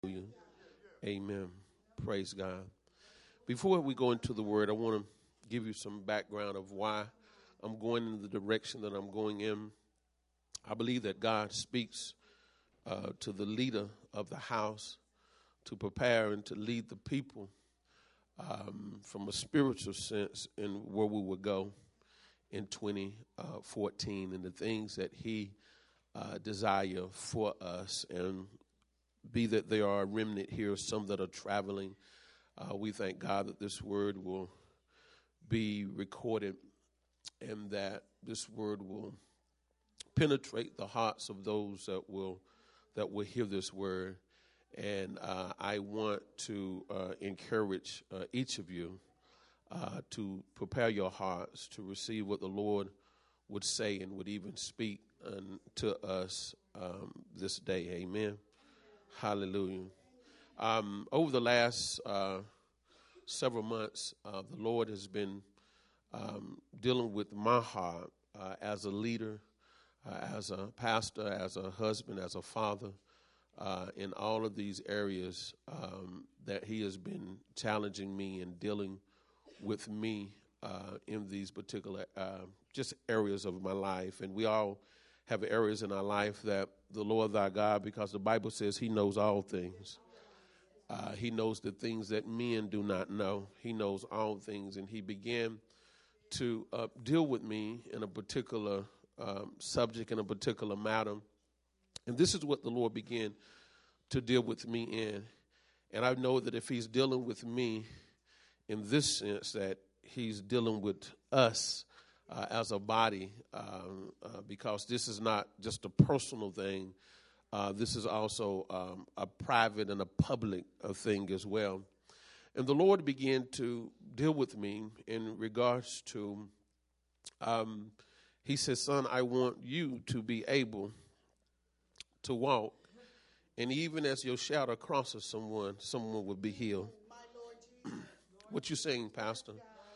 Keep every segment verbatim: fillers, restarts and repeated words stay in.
Hallelujah. Amen. Praise God. Before we go into the word, I want to give you some background of why I'm going in the direction that I'm going in. I believe that God speaks uh, to the leader of the house to prepare and to lead the people um, from a spiritual sense in where we will go in twenty fourteen and the things that he uh, desire for us. And be that there are a remnant here, some that are traveling, uh, we thank God that this word will be recorded and that this word will penetrate the hearts of those that will that will hear this word. And uh, I want to uh, encourage uh, each of you uh, to prepare your hearts to receive what the Lord would say and would even speak um, to us um, this day. Amen. Hallelujah. Um, over the last uh, several months, uh, the Lord has been um, dealing with my heart uh, as a leader, uh, as a pastor, as a husband, as a father, uh, in all of these areas um, that he has been challenging me and dealing with me uh, in these particular uh, just areas of my life. And we all have areas in our life that the Lord thy God, because the Bible says he knows all things. Uh, he knows the things that men do not know. He knows all things. And he began to uh, deal with me in a particular um, subject, in a particular matter. And this is what the Lord began to deal with me in. And I know that if he's dealing with me in this sense, that he's dealing with us Uh, as a body, um, uh, because this is not just a personal thing. Uh, this is also um, a private and a public uh, thing as well. And the Lord began to deal with me in regards to, um, he says, son, I want you to be able to walk. And even as your shadow crosses someone, someone will be healed. What you saying, Pastor?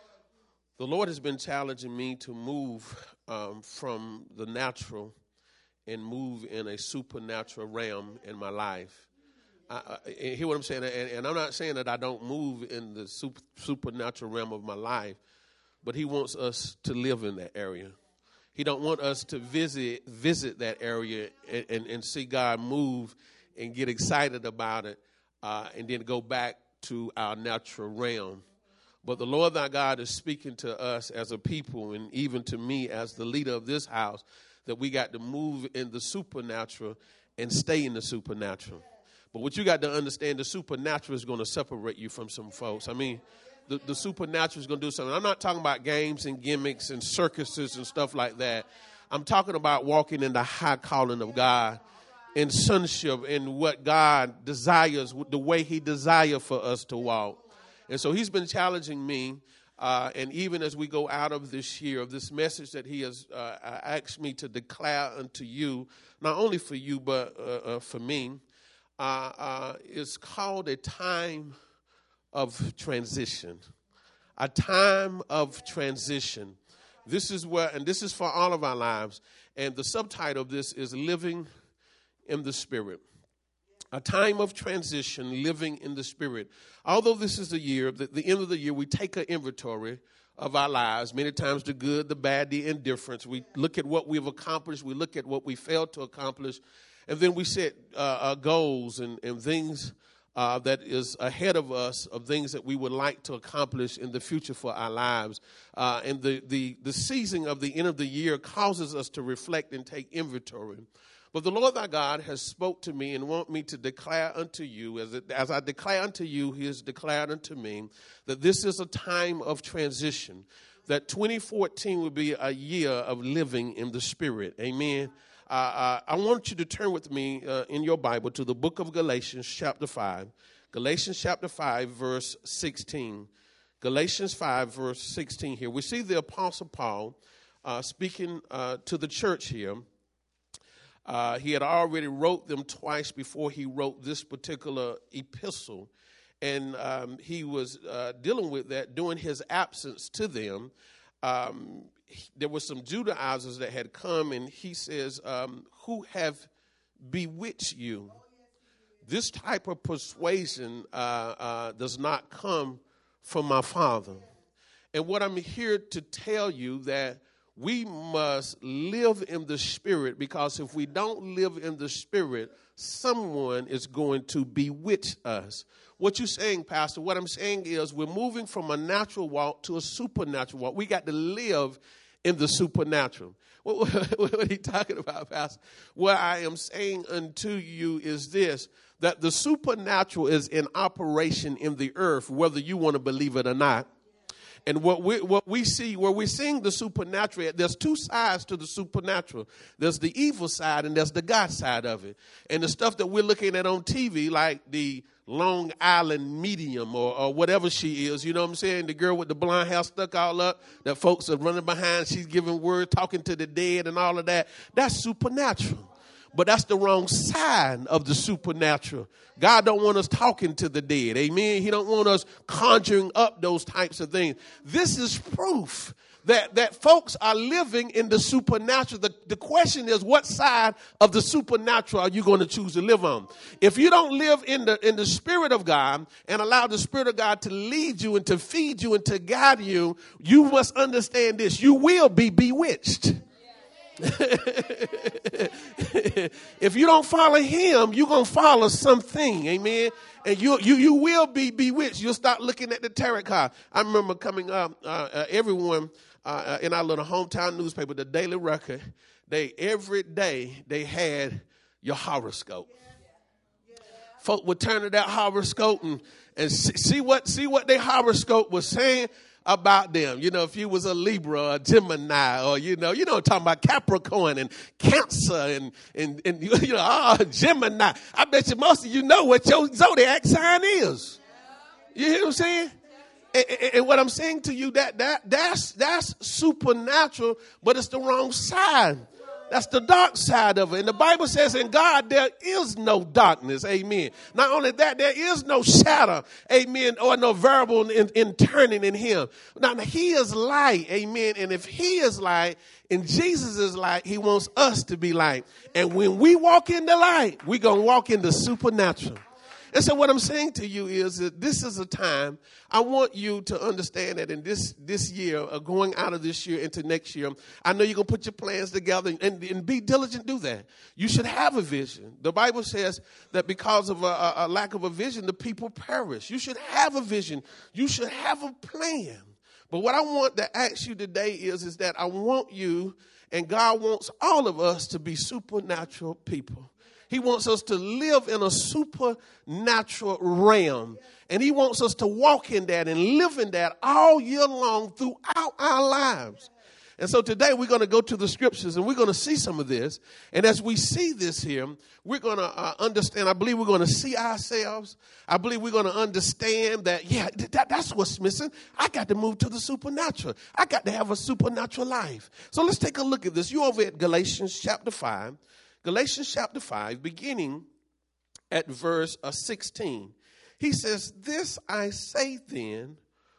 The Lord has been challenging me to move um, from the natural and move in a supernatural realm in my life. I, I, hear what I'm saying? And, and I'm not saying that I don't move in the super, supernatural realm of my life, but he wants us to live in that area. He don't want us to visit visit that area and, and, and see God move and get excited about it uh, and then go back to our natural realm. But the Lord thy God is speaking to us as a people and even to me as the leader of this house that we got to move in the supernatural and stay in the supernatural. But what you got to understand, the supernatural is going to separate you from some folks. I mean, the, the supernatural is going to do something. I'm not talking about games and gimmicks and circuses and stuff like that. I'm talking about walking in the high calling of God and sonship and what God desires, the way he desires for us to walk. And so he's been challenging me, uh, and even as we go out of this year, of this message that he has uh, asked me to declare unto you, not only for you, but uh, uh, for me, uh, uh, it's called a time of transition. A time of transition. This is where, and this is for all of our lives, and the subtitle of this is Living in the Spirit. A time of transition, living in the Spirit. Although this is the year, the, the end of the year, we take an inventory of our lives. Many times the good, the bad, the indifference. We look at what we've accomplished. We look at what we failed to accomplish. And then we set uh, uh, goals and, and things uh, that is ahead of us, of things that we would like to accomplish in the future for our lives. Uh, and the, the, the season of the end of the year causes us to reflect and take inventory. But the Lord thy God has spoke to me and want me to declare unto you, as, it, as I declare unto you, he has declared unto me, that this is a time of transition, that twenty fourteen will be a year of living in the Spirit. Amen. Uh, uh, I want you to turn with me uh, in your Bible to the book of Galatians chapter five. Galatians chapter five, verse sixteen. Galatians five, verse sixteen here. We see the Apostle Paul uh, speaking uh, to the church here. Uh, he had already wrote them twice before he wrote this particular epistle. And um, he was uh, dealing with that during his absence to them. Um, he, there were some Judaizers that had come, and he says, um, who have bewitched you This type of persuasion uh, uh, does not come from my Father. And what I'm here to tell you that we must live in the Spirit, because if we don't live in the Spirit, someone is going to bewitch us. What you saying, Pastor? What I'm saying is we're moving from a natural walk to a supernatural walk. We got to live in the supernatural. What, what, what are you talking about, Pastor? What I am saying unto you is this, that the supernatural is in operation in the earth, whether you want to believe it or not. And what we what we see, where we're seeing the supernatural, there's two sides to the supernatural. There's the evil side and there's the God side of it. And the stuff that we're looking at on T V, like the Long Island Medium or, or whatever she is, you know what I'm saying? The girl with the blonde hair stuck all up that folks are running behind. She's giving word, talking to the dead and all of that. That's supernatural. But that's the wrong side of the supernatural. God don't want us talking to the dead. Amen. He don't want us conjuring up those types of things. This is proof that, that folks are living in the supernatural. The, the question is, what side of the supernatural are you going to choose to live on? If you don't live in the, in the Spirit of God and allow the Spirit of God to lead you and to feed you and to guide you, you must understand this. You will be bewitched. If you don't follow him, you're going to follow something. Amen. And you you you will be bewitched. You'll start looking at the tarot card. I remember coming up, uh, uh, everyone uh, in our little hometown newspaper, the Daily Record, they every day they had your horoscope. Folk would turn to that horoscope and, and see what see what their horoscope was saying about them. You know, if you was a Libra or a Gemini, or, you know, you know, talking about Capricorn and Cancer and, and, and you know, oh, Gemini. I bet you most of you know what your zodiac sign is. You hear what I'm saying? And, and, and what I'm saying to you, that, that, that's, that's supernatural, but it's the wrong side. That's the dark side of it. And the Bible says in God, there is no darkness. Amen. Not only that, there is no shadow. Amen. Or no variable in, in turning in him. Now, he is light. Amen. And if he is light and Jesus is light, he wants us to be light. And when we walk in the light, we're going to walk in the supernatural. And so what I'm saying to you is that this is a time I want you to understand that in this, this year, uh, going out of this year into next year, I know you're going to put your plans together and, and be diligent, do that. You should have a vision. The Bible says that because of a, a lack of a vision, the people perish. You should have a vision. You should have a plan. But what I want to ask you today is, is that I want you, and God wants all of us to be supernatural people. He wants us to live in a supernatural realm. And he wants us to walk in that and live in that all year long throughout our lives. And so today we're going to go to the scriptures and we're going to see some of this. And as we see this here, we're going to uh, understand. I believe we're going to see ourselves. I believe we're going to understand that, yeah, that, that's what's missing. I got to move to the supernatural. I got to have a supernatural life. So let's take a look at this. You're over at Galatians chapter five. Galatians chapter five, beginning at verse uh, sixteen. He says, this I say then,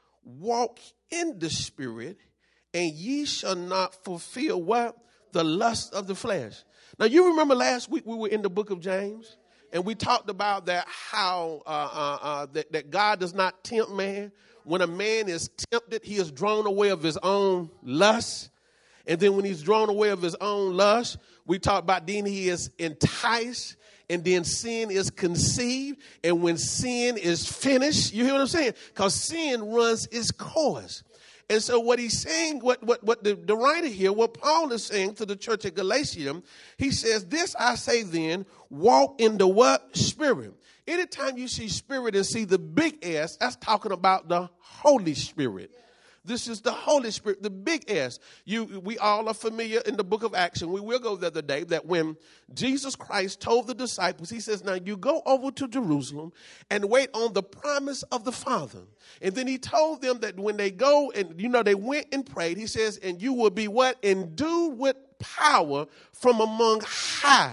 walk in the Spirit, and ye shall not fulfill what? The lust of the flesh. Now, you remember last week we were in the book of James, and we talked about that how uh, uh, uh, that, that God does not tempt man. When a man is tempted, he is drawn away of his own lust. And then when he's drawn away of his own lust, we talk about then he is enticed, and then sin is conceived. And when sin is finished, you hear what I'm saying? Because sin runs its course. And so what he's saying, what, what, what the, the writer here, what Paul is saying to the church at Galatia, he says, this I say then, walk in the what? Spirit. Anytime you see spirit and see the big S, that's talking about the Holy Spirit. This is the Holy Spirit, the big S. You, we all are familiar in the book of Acts. We will go the other day that when Jesus Christ told the disciples, he says, now you go over to Jerusalem and wait on the promise of the Father. And then he told them that when they go and, you know, they went and prayed, he says, and you will be what? Endued with power from among high.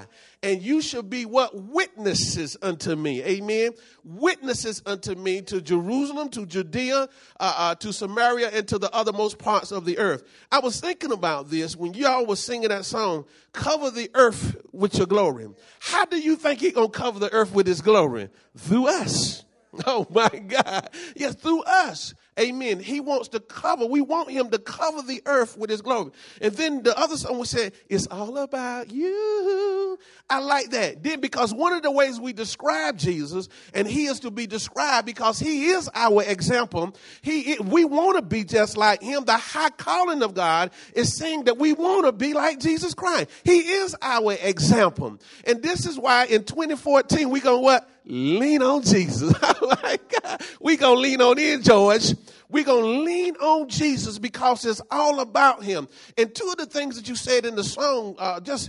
and you shall be what? Witnesses unto me. Amen. Witnesses unto me to Jerusalem, to Judea, uh, uh, to Samaria, and to the othermost parts of the earth. I was thinking about this when y'all was singing that song, cover the earth with your glory. How do you think he's going to cover the earth with his glory? Through us. Oh, my God. Yes, through us. Amen. He wants to cover. We want him to cover the earth with his glory. And then the other song we said, it's all about you. I like that. Then because one of the ways we describe Jesus, and he is to be described because he is our example. He, we want to be just like him. The high calling of God is saying that we want to be like Jesus Christ. He is our example. And this is why in twenty fourteen, we're going to what? Lean on Jesus. Oh my God. We're going to lean on in, George. We're going to lean on Jesus because it's all about him. And two of the things that you said in the song, uh, just,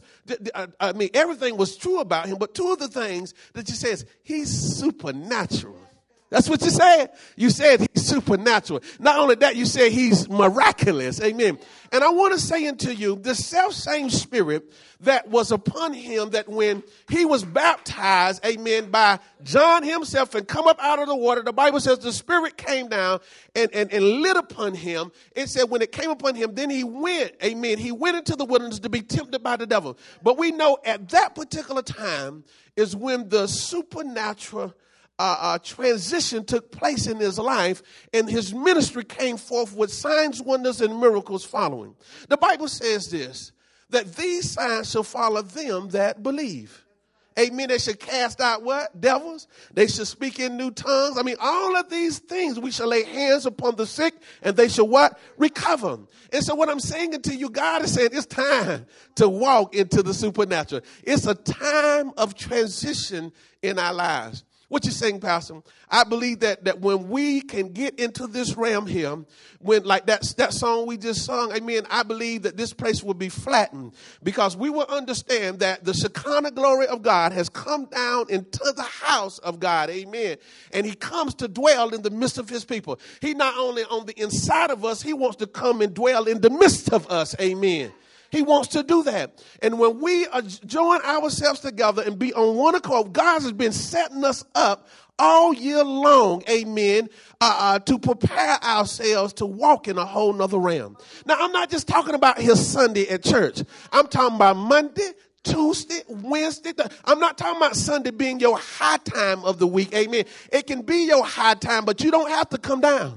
I mean, everything was true about him, but two of the things that you said is he's supernatural. That's what you said. You said he's supernatural. Not only that, you said he's miraculous. Amen. And I want to say unto you, the self-same spirit that was upon him, that when he was baptized, amen, by John himself and come up out of the water, the Bible says the spirit came down and, and, and lit upon him. It said when it came upon him, then he went, amen, he went into the wilderness to be tempted by the devil. But we know at that particular time is when the supernatural Uh, uh, transition took place in his life, and his ministry came forth with signs, wonders, and miracles following. The Bible says this, that these signs shall follow them that believe. Amen. They should cast out what? Devils. They should speak in new tongues. I mean, all of these things, we shall lay hands upon the sick, and they shall what? Recover. And so what I'm saying to you, God is saying it's time to walk into the supernatural. It's a time of transition in our lives. What you saying, Pastor? I believe that that when we can get into this realm here, when like that, that song we just sung, amen, I believe that this place will be flattened because we will understand that the Shekinah glory of God has come down into the house of God, amen. And he comes to dwell in the midst of his people. He not only on the inside of us, he wants to come and dwell in the midst of us, amen. He wants to do that. And when we uh, join ourselves together and be on one accord, God has been setting us up all year long, amen, uh, uh, to prepare ourselves to walk in a whole nother realm. Now, I'm not just talking about his Sunday at church. I'm talking about Monday, Tuesday, Wednesday. I'm not talking about Sunday being your high time of the week, amen. It can be your high time, but you don't have to come down.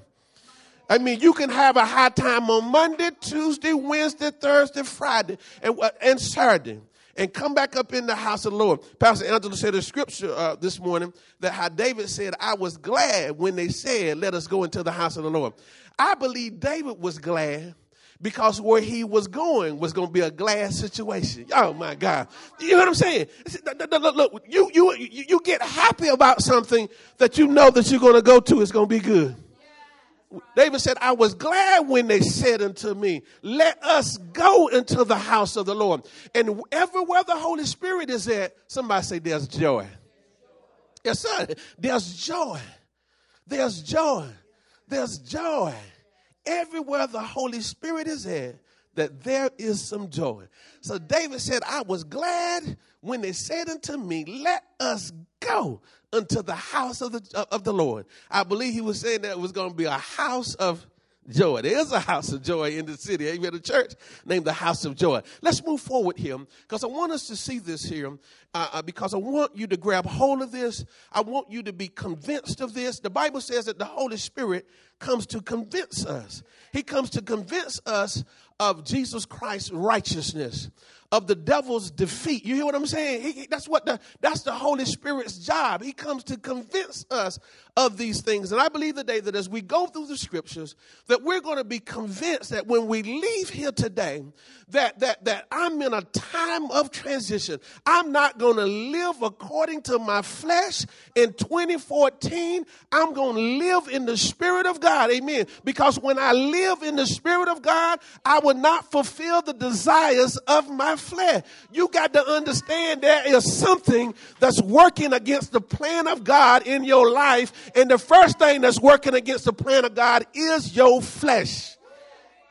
I mean, you can have a high time on Monday, Tuesday, Wednesday, Thursday, Friday, and, uh, and Saturday, and come back up in the house of the Lord. Pastor Angela said in scripture uh, this morning that how David said, I was glad when they said, let us go into the house of the Lord. I believe David was glad because where he was going was going to be a glad situation. Oh, my God. You know what I'm saying? Look, look, you, you, you get happy about something that you know that you're going to go to. It's going to be good. David said, I was glad when they said unto me, let us go into the house of the Lord. And everywhere the Holy Spirit is at, somebody say there's joy. Yes, sir. There's joy. There's joy. There's joy. Everywhere the Holy Spirit is at, that there is some joy. So David said, I was glad when they said unto me, let us go unto the house of the of the Lord. I believe he was saying that it was going to be a house of joy. There is a house of joy in the city. Amen. A church named the House of Joy. Let's move forward here because I want us to see this here uh, uh, because I want you to grab hold of this. I want you to be convinced of this. The Bible says that the Holy Spirit comes to convince us. He comes to convince us of Jesus Christ's righteousness, of the devil's defeat. You hear what I'm saying? He, that's what the that's the Holy Spirit's job. He comes to convince us of these things. And I believe today that as we go through the scriptures, that we're going to be convinced that when we leave here today, that that that I'm in a time of transition. I'm not going to live according to my flesh in twenty fourteen. I'm going to live in the Spirit of God. Amen. Because when I live in the Spirit of God, I will not fulfill the desires of my flesh. You got to understand there is something that's working against the plan of God in your life. And the first thing that's working against the plan of God is your flesh.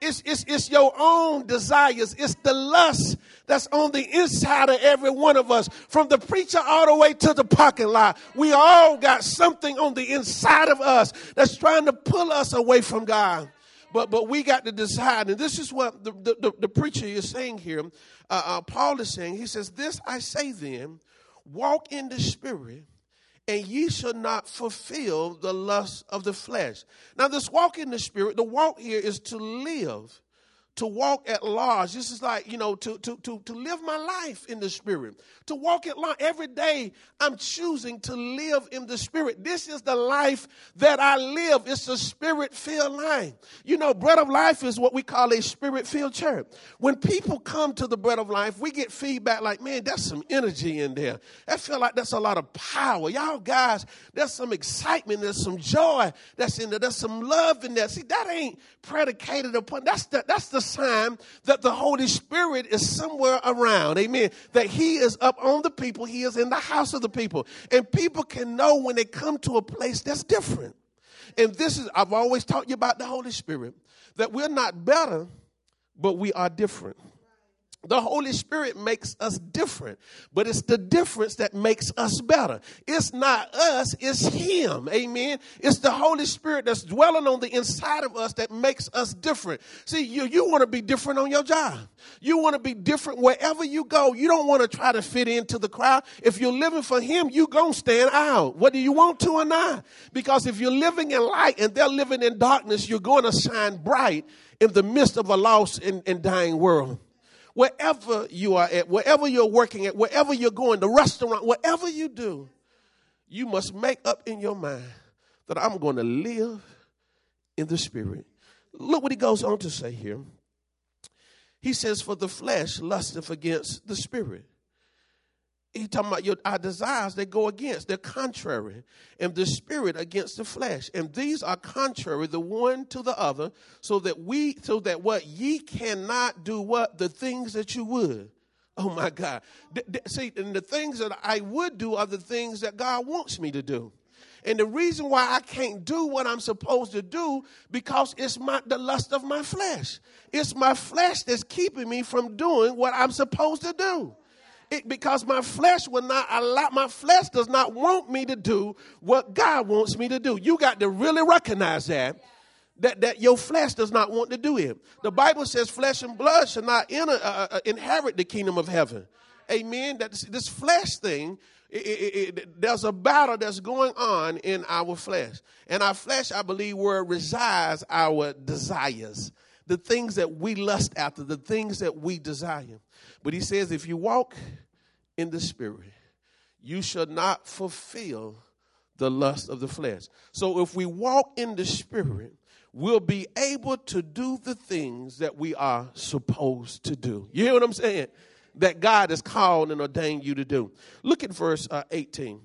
it's, it's, it's your own desires. It's the lust that's on the inside of every one of us. From the preacher all the way to the parking lot. We all got something on the inside of us that's trying to pull us away from God. But but we got to decide. And this is what the, the, the preacher is saying here. Uh, uh, Paul is saying, he says, this I say then, walk in the Spirit, and ye shall not fulfill the lust of the flesh. Now, this walk in the Spirit, the walk here is to live, to walk at large. This is like, you know, to, to, to, to live my life in the Spirit, to walk at large. Every day I'm choosing to live in the Spirit. This is the life that I live. It's a Spirit-filled life. You know, Bread of Life is what we call a Spirit-filled church. When people come to the Bread of Life, we get feedback like, man, that's some energy in there. I feel like that's a lot of power. Y'all guys, there's some excitement. There's some joy that's in there. There's some love in there. See, that ain't predicated upon, that's the, that's the sign that the Holy Spirit is somewhere around. Amen. That he is up on the people. He is in the house of the people. And people can know when they come to a place that's different. And this is, I've always taught you about the Holy Spirit, that we're not better, but we are different. The Holy Spirit makes us different, but it's the difference that makes us better. It's not us, it's him. Amen. It's the Holy Spirit that's dwelling on the inside of us that makes us different. See, you, you want to be different on your job. You want to be different wherever you go. You don't want to try to fit into the crowd. If you're living for him, you're going to stand out, whether you want to or not. Because if you're living in light and they're living in darkness, you're going to shine bright in the midst of a lost and, and dying world. Wherever you are at, wherever you're working at, wherever you're going, the restaurant, whatever you do, you must make up in your mind that I'm going to live in the Spirit. Look what he goes on to say here. He says, for the flesh lusteth against the Spirit. He's talking about your, our desires, they go against, they're contrary. And the Spirit against the flesh. And these are contrary, the one to the other, so that we, so that what ye cannot do what? The things that you would. Oh my God. D- d- see, and the things that I would do are the things that God wants me to do. And the reason why I can't do what I'm supposed to do, because it's my the lust of my flesh. It's my flesh that's keeping me from doing what I'm supposed to do. It, because my flesh will not allow, my flesh does not want me to do what God wants me to do. You got to really recognize that, that, that your flesh does not want to do it. The Bible says flesh and blood shall not enter, uh, uh, inherit the kingdom of heaven. Amen. That this, this flesh thing, it, it, it, there's a battle that's going on in our flesh. And our flesh, I believe, where resides our desires. The things that we lust after, the things that we desire. But he says, if you walk in the Spirit, you shall not fulfill the lust of the flesh. So if we walk in the Spirit, we'll be able to do the things that we are supposed to do. You hear what I'm saying? That God has called and ordained you to do. Look at verse uh, eighteen.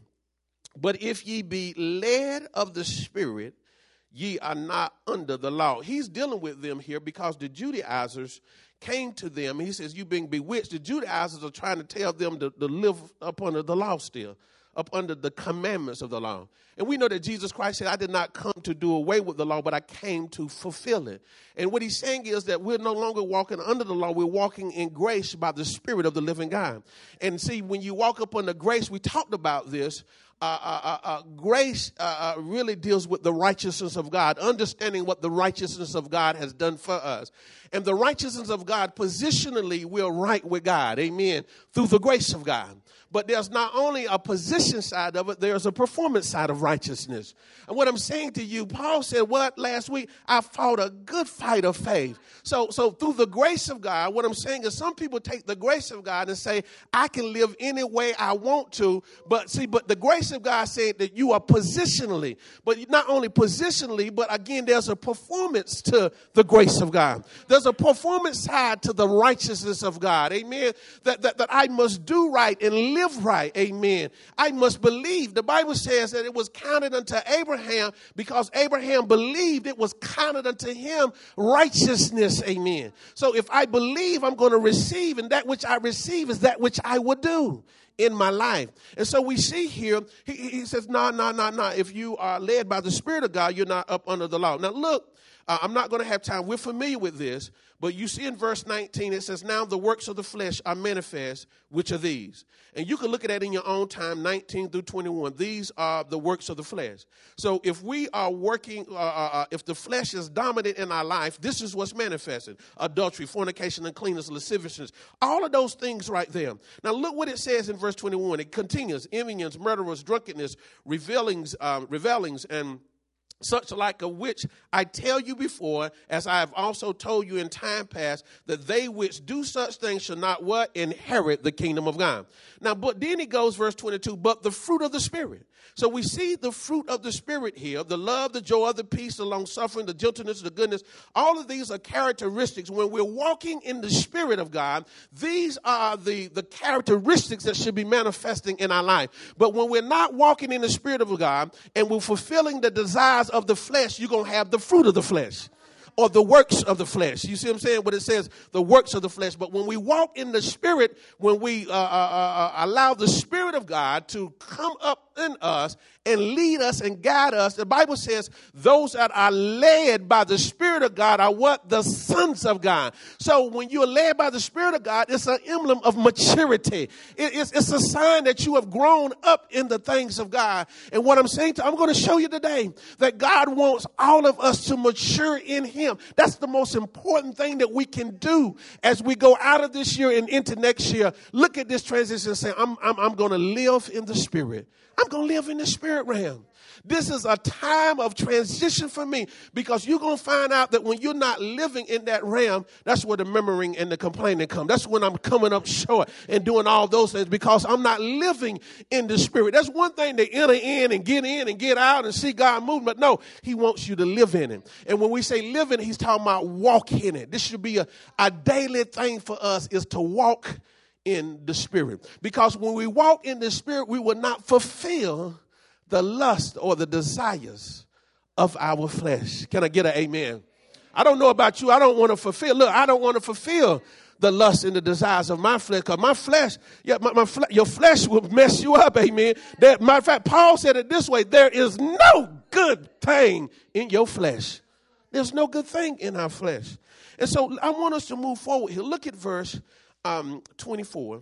But if ye be led of the Spirit, ye are not under the law. He's dealing with them here because the Judaizers came to them. He says, you being bewitched. The Judaizers are trying to tell them to, to live up under the law still, up under the commandments of the law. And we know that Jesus Christ said, I did not come to do away with the law, but I came to fulfill it. And what he's saying is that we're no longer walking under the law. We're walking in grace by the Spirit of the living God. And see, when you walk up under grace, we talked about this. Uh, uh, uh, grace uh, uh, really deals with the righteousness of God, understanding what the righteousness of God has done for us. And the righteousness of God, positionally, we're right with God, amen, through the grace of God. But there's not only a position side of it, there's a performance side of righteousness. And what I'm saying to you, Paul said what last week? I fought a good fight of faith. So, so through the grace of God, what I'm saying is some people take the grace of God and say, I can live any way I want to. But see, but the grace of God said that you are positionally, but not only positionally, but again, there's a performance to the grace of God. There's a performance side to the righteousness of God. Amen. That, that, that I must do right and live Live right, amen. I must believe. The Bible says that it was counted unto Abraham because Abraham believed it was counted unto him righteousness, amen. So if I believe, I'm going to receive, and that which I receive is that which I would do in my life. And so we see here, he, he says, no, no, no, no. If you are led by the Spirit of God, you're not up under the law. Now, look, uh, I'm not going to have time. We're familiar with this. But you see in verse nineteen, it says, now the works of the flesh are manifest, which are these. And you can look at that in your own time, nineteen through twenty-one. These are the works of the flesh. So if we are working, uh, uh, if the flesh is dominant in our life, this is what's manifested. Adultery, fornication, uncleanness, lasciviousness, all of those things right there. Now look what it says in verse twenty-one. It continues, envyings, murderers, drunkenness, revelings, um, revelings, and such like of which I tell you before, as I have also told you in time past, that they which do such things shall not what? Inherit the kingdom of God. Now, but then it goes, verse twenty-two, but the fruit of the Spirit. So we see the fruit of the Spirit here, the love, the joy, the peace, the long-suffering, the gentleness, the goodness. All of these are characteristics. When we're walking in the Spirit of God, these are the, the characteristics that should be manifesting in our life. But when we're not walking in the Spirit of God and we're fulfilling the desires of the flesh, you're going to have the fruit of the flesh. Or the works of the flesh. You see what I'm saying? What it says, the works of the flesh. But when we walk in the Spirit, when we uh, uh, uh, allow the Spirit of God to come up in us and lead us and guide us, the Bible says those that are led by the Spirit of God are what? The sons of God. So when you're led by the Spirit of God, it's an emblem of maturity. It, it's, it's a sign that you have grown up in the things of God. And what I'm saying to, I'm going to show you today that God wants all of us to mature in Him. That's the most important thing that we can do as we go out of this year and into next year. Look at this transition and say, I'm, I'm, I'm going to live in the Spirit. I'm going to live in the Spirit realm. This is a time of transition for me, because you're going to find out that when you're not living in that realm, that's where the murmuring and the complaining come. That's when I'm coming up short and doing all those things, because I'm not living in the Spirit. That's one thing to enter in and get in and get out and see God move. But no, He wants you to live in it. And when we say live in it, He's talking about walk in it. This should be a, a daily thing for us, is to walk in the Spirit. Because when we walk in the Spirit, we will not fulfill the lust or the desires of our flesh. Can I get an amen? I don't know about you. I don't want to fulfill. Look, I don't want to fulfill the lust and the desires of my flesh, because my flesh, yeah, my, my fle- your flesh will mess you up. Amen. That, matter of fact, Paul said it this way: there is no good thing in your flesh. There's no good thing in our flesh. And so I want us to move forward here. Look at verse um, twenty-four.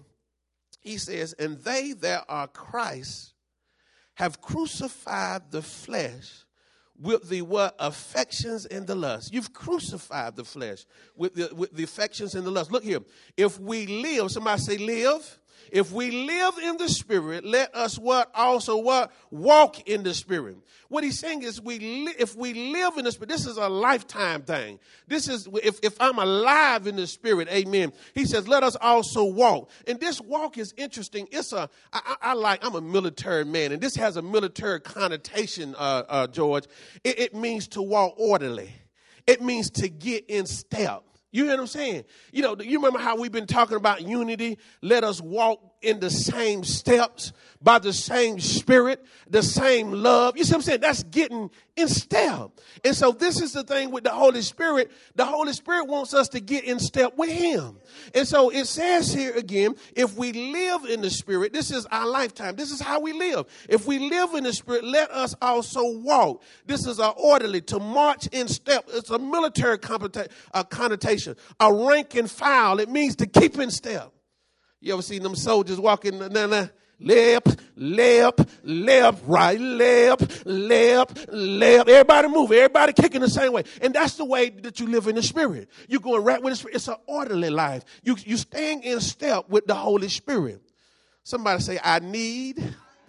He says, and they that are Christ have crucified the flesh with the what? Affections and the lust. You've crucified the flesh with the, with the affections and the lust. Look here. If we live, somebody say live. If we live in the Spirit, let us what? Also what? Walk in the Spirit. What he's saying is, we li- if we live in the Spirit, this is a lifetime thing. This is, if, if I'm alive in the Spirit, amen. He says, let us also walk. And this walk is interesting. It's a, I, I, I like, I'm a military man, and this has a military connotation, uh, uh, George. It, it means to walk orderly. It means to get in step. You hear what I'm saying? You know, you remember how we've been talking about unity? Let us walk in the same steps, by the same Spirit, the same love. You see what I'm saying? That's getting in step. And so this is the thing with the Holy Spirit. The Holy Spirit wants us to get in step with Him. And so it says here again, if we live in the Spirit, this is our lifetime. This is how we live. If we live in the Spirit, let us also walk. This is an orderly, to march in step. It's a military connotation, a rank and file. It means to keep in step. You ever seen them soldiers walking, nah, nah, left, left, left, right, left, left, left. Everybody moving, everybody kicking the same way. And that's the way that you live in the Spirit. You're going right with the Spirit. It's an orderly life. You, you're staying in step with the Holy Spirit. Somebody say, I need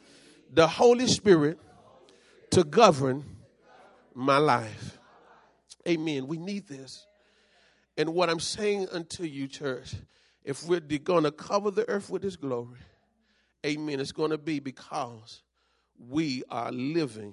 the Holy Spirit to govern my life. Amen. We need this. And what I'm saying unto you, church, if we're going to cover the earth with His glory, amen, it's going to be because we are living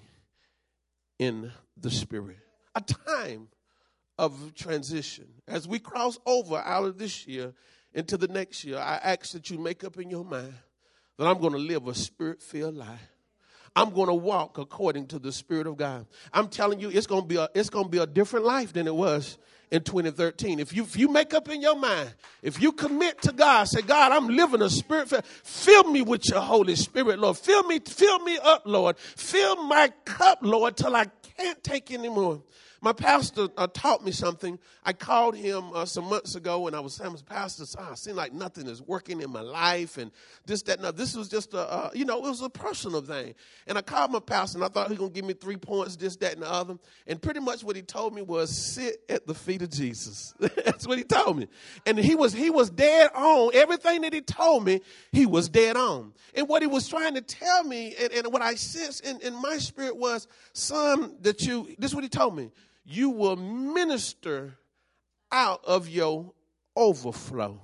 in the Spirit. A time of transition. As we cross over out of this year into the next year, I ask that you make up in your mind that I'm going to live a Spirit-filled life. I'm going to walk according to the Spirit of God. I'm telling you, it's going to be a, it's going to be a different life than it was in twenty thirteen. If you, if you make up in your mind, if you commit to God, say, God, I'm living a spirit. Fill me with your Holy Spirit, Lord. Fill me, fill me up, Lord. Fill my cup, Lord, till I can't take any more. My pastor uh, taught me something. I called him uh, some months ago, and I was saying, Pastor, oh, it seems like nothing is working in my life, and this, that, and that. This was just a, uh, you know, it was a personal thing. And I called my pastor, and I thought he was going to give me three points, this, that, and the other. And pretty much what he told me was sit at the feet of Jesus. That's what he told me. And he was he was dead on. Everything that he told me, he was dead on. And what he was trying to tell me, and, and what I sensed in, in my spirit was, son, that you, this is what he told me. You will minister out of your overflow.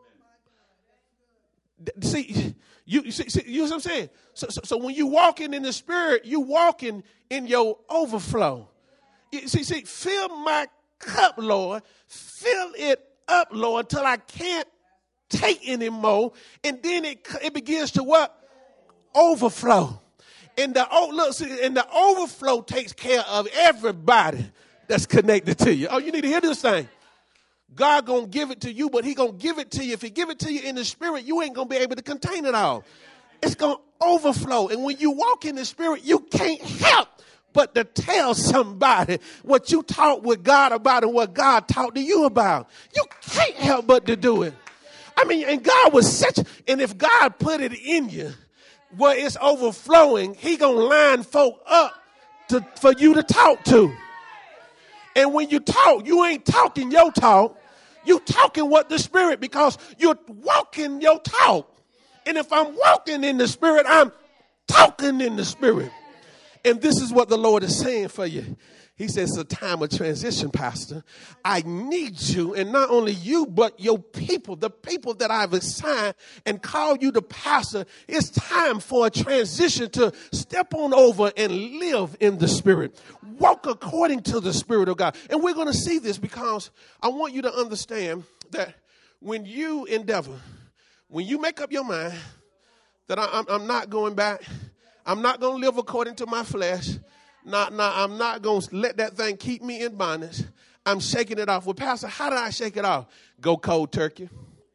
See, you see, see, you know what I'm saying? So, so, so when you walking in the Spirit, you walking in your overflow. You see, see, fill my cup, Lord. Fill it up, Lord, till I can't take anymore. And then it it begins to what? Overflow. And the oh look, see, and the overflow takes care of everybody that's connected to you. Oh, you need to hear this thing. God gonna give it to you, but he gonna give it to you. If he give it to you in the Spirit, you ain't gonna be able to contain it all. It's gonna overflow. And when you walk in the Spirit, you can't help but to tell somebody what you talked with God about and what God talked to you about. You can't help but to do it. I mean, and God was such, and if God put it in you where it's overflowing, he gonna line folk up to, for you to talk to. And when you talk, you ain't talking your talk. You talking what the Spirit, because you're walking your talk. And if I'm walking in the Spirit, I'm talking in the Spirit. And this is what the Lord is saying for you. He says it's a time of transition, Pastor. I need you, and not only you, but your people, the people that I've assigned and called you to pastor. It's time for a transition to step on over and live in the Spirit. Walk according to the Spirit of God. And we're going to see this because I want you to understand that when you endeavor, when you make up your mind that I, I'm, I'm not going back, I'm not going to live according to my flesh, Nah, nah, I'm not going to let that thing keep me in bondage. I'm shaking it off. Well, Pastor, how did I shake it off? Go cold turkey.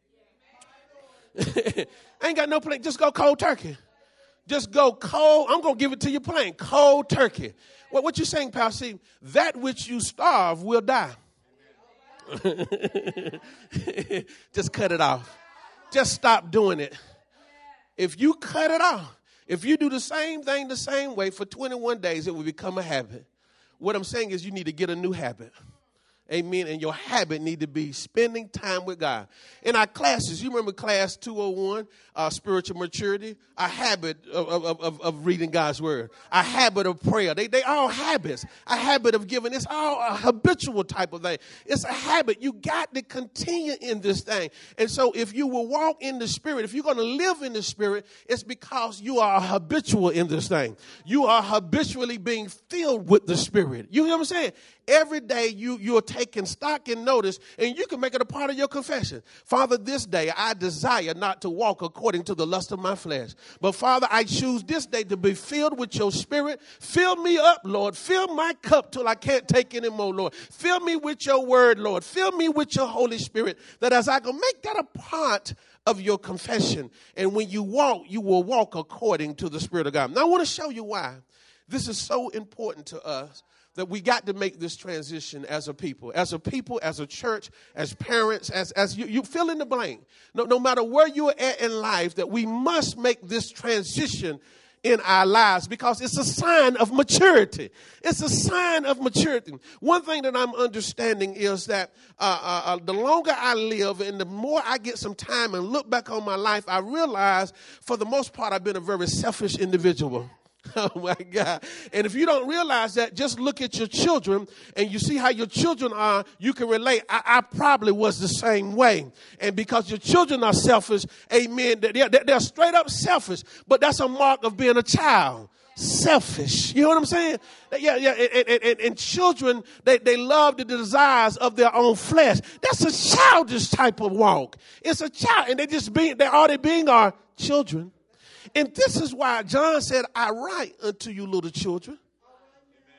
I ain't got no plan. Just go cold turkey. Just go cold. I'm going to give it to you plain. Cold turkey. What, what you saying, Pastor? See, that which you starve will die. Just cut it off. Just stop doing it. If you cut it off, if you do the same thing the same way for twenty-one days, it will become a habit. What I'm saying is you need to get a new habit. Amen. And your habit need to be spending time with God. In our classes, you remember class two oh one, uh, spiritual maturity, a habit of, of, of, of reading God's word, a habit of prayer. They they all habits, a habit of giving. It's all a habitual type of thing. It's a habit. You got to continue in this thing. And so if you will walk in the Spirit, if you're going to live in the Spirit, it's because you are habitual in this thing. You are habitually being filled with the Spirit. You know what I'm saying? Every day you, you're taking stock and notice, and you can make it a part of your confession. Father, this day I desire not to walk according to the lust of my flesh. But Father, I choose this day to be filled with your Spirit. Fill me up, Lord. Fill my cup till I can't take any more, Lord. Fill me with your word, Lord. Fill me with your Holy Spirit, that as I go, make that a part of your confession. And when you walk, you will walk according to the Spirit of God. Now I want to show you why this is so important to us, that we got to make this transition as a people, as a people, as a church, as parents, as, as you, you fill in the blank. No, no matter where you're at in life, that we must make this transition in our lives, because it's a sign of maturity. It's a sign of maturity. One thing that I'm understanding is that uh, uh, uh, the longer I live and the more I get some time and look back on my life, I realize for the most part I've been a very selfish individual. Oh, my God. And if you don't realize that, just look at your children and you see how your children are. You can relate. I, I probably was the same way. And because your children are selfish, amen, they're, they're straight up selfish. But that's a mark of being a child. Selfish. You know what I'm saying? Yeah, yeah. And, and, and, and children, they, they love the desires of their own flesh. That's a childish type of walk. It's a child. And they just being, they all they being are children. And this is why John said, I write unto you little children. He,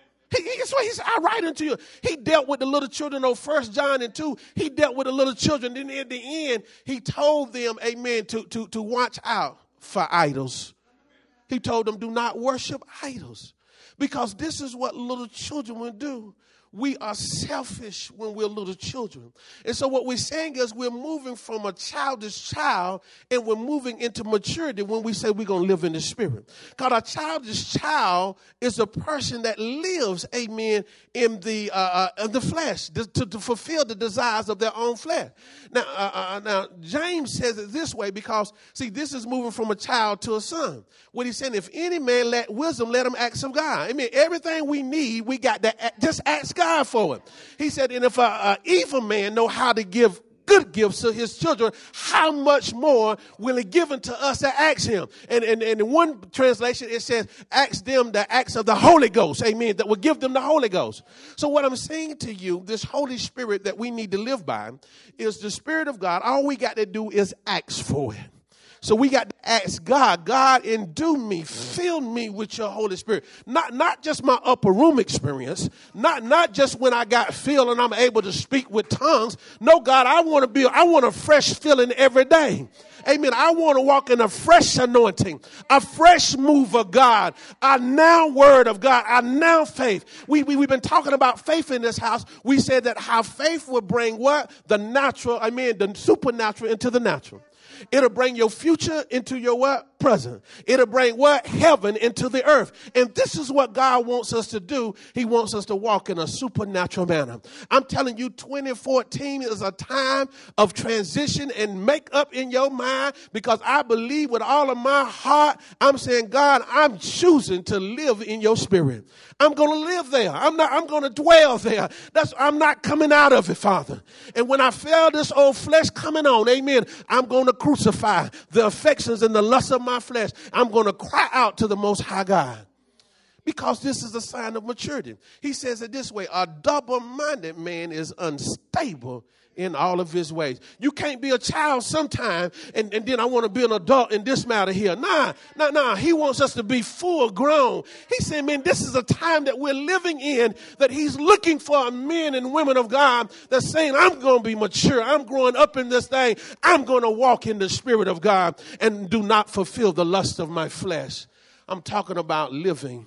Guess what? He said, I write unto you. He dealt with the little children on First John and two. He dealt with the little children. Then at the end, he told them, amen, to, to, to watch out for idols. He told them, do not worship idols. Because this is what little children will do. We are selfish when we're little children. And so what we're saying is we're moving from a childish child and we're moving into maturity when we say we're going to live in the spirit. Because a childish child is a person that lives, amen, in the uh, uh, in the flesh to, to, to fulfill the desires of their own flesh. Now, uh, uh, now, James says it this way because, see, this is moving from a child to a son. What he's saying, if any man lack wisdom, let him ask of God. I mean, everything we need, we got to just ask God for it. He said, and if an evil man know how to give good gifts to his children, how much more will he give unto us that ask him? And, and, and in one translation, it says, ask them the acts of the Holy Ghost. Amen. That will give them the Holy Ghost. So what I'm saying to you, this Holy Spirit that we need to live by is the Spirit of God. All we got to do is ask for it. So we got to ask God, God, endue me, fill me with your Holy Spirit. Not, not just my upper room experience, not, not just when I got filled and I'm able to speak with tongues. No, God, I want to be, I want a fresh feeling every day. Amen. I want to walk in a fresh anointing, a fresh move of God, a now word of God, a now faith. We, we, we've been talking about faith in this house. We said that how faith will bring what? The natural, I mean, the supernatural into the natural. It'll bring your future into your what? Present. It'll bring what? Heaven into the earth. And this is what God wants us to do. He wants us to walk in a supernatural manner. I'm telling you, twenty fourteen is a time of transition and make up in your mind, because I believe with all of my heart, I'm saying, God, I'm choosing to live in your spirit. I'm going to live there. I'm not, I'm going to dwell there. That's, I'm not coming out of it, Father. And when I feel this old flesh coming on, amen, I'm going to crucify the affections and the lust of my flesh. I'm going to cry out to the Most High God, because this is a sign of maturity. He says it this way: a double-minded man is unstable in all of his ways. You can't be a child sometime and, and then I want to be an adult in this matter here. Nah, nah, nah. He wants us to be full grown. He said, man, this is a time that we're living in, that he's looking for men and women of God that's saying, I'm going to be mature. I'm growing up in this thing. I'm going to walk in the Spirit of God and do not fulfill the lust of my flesh. I'm talking about living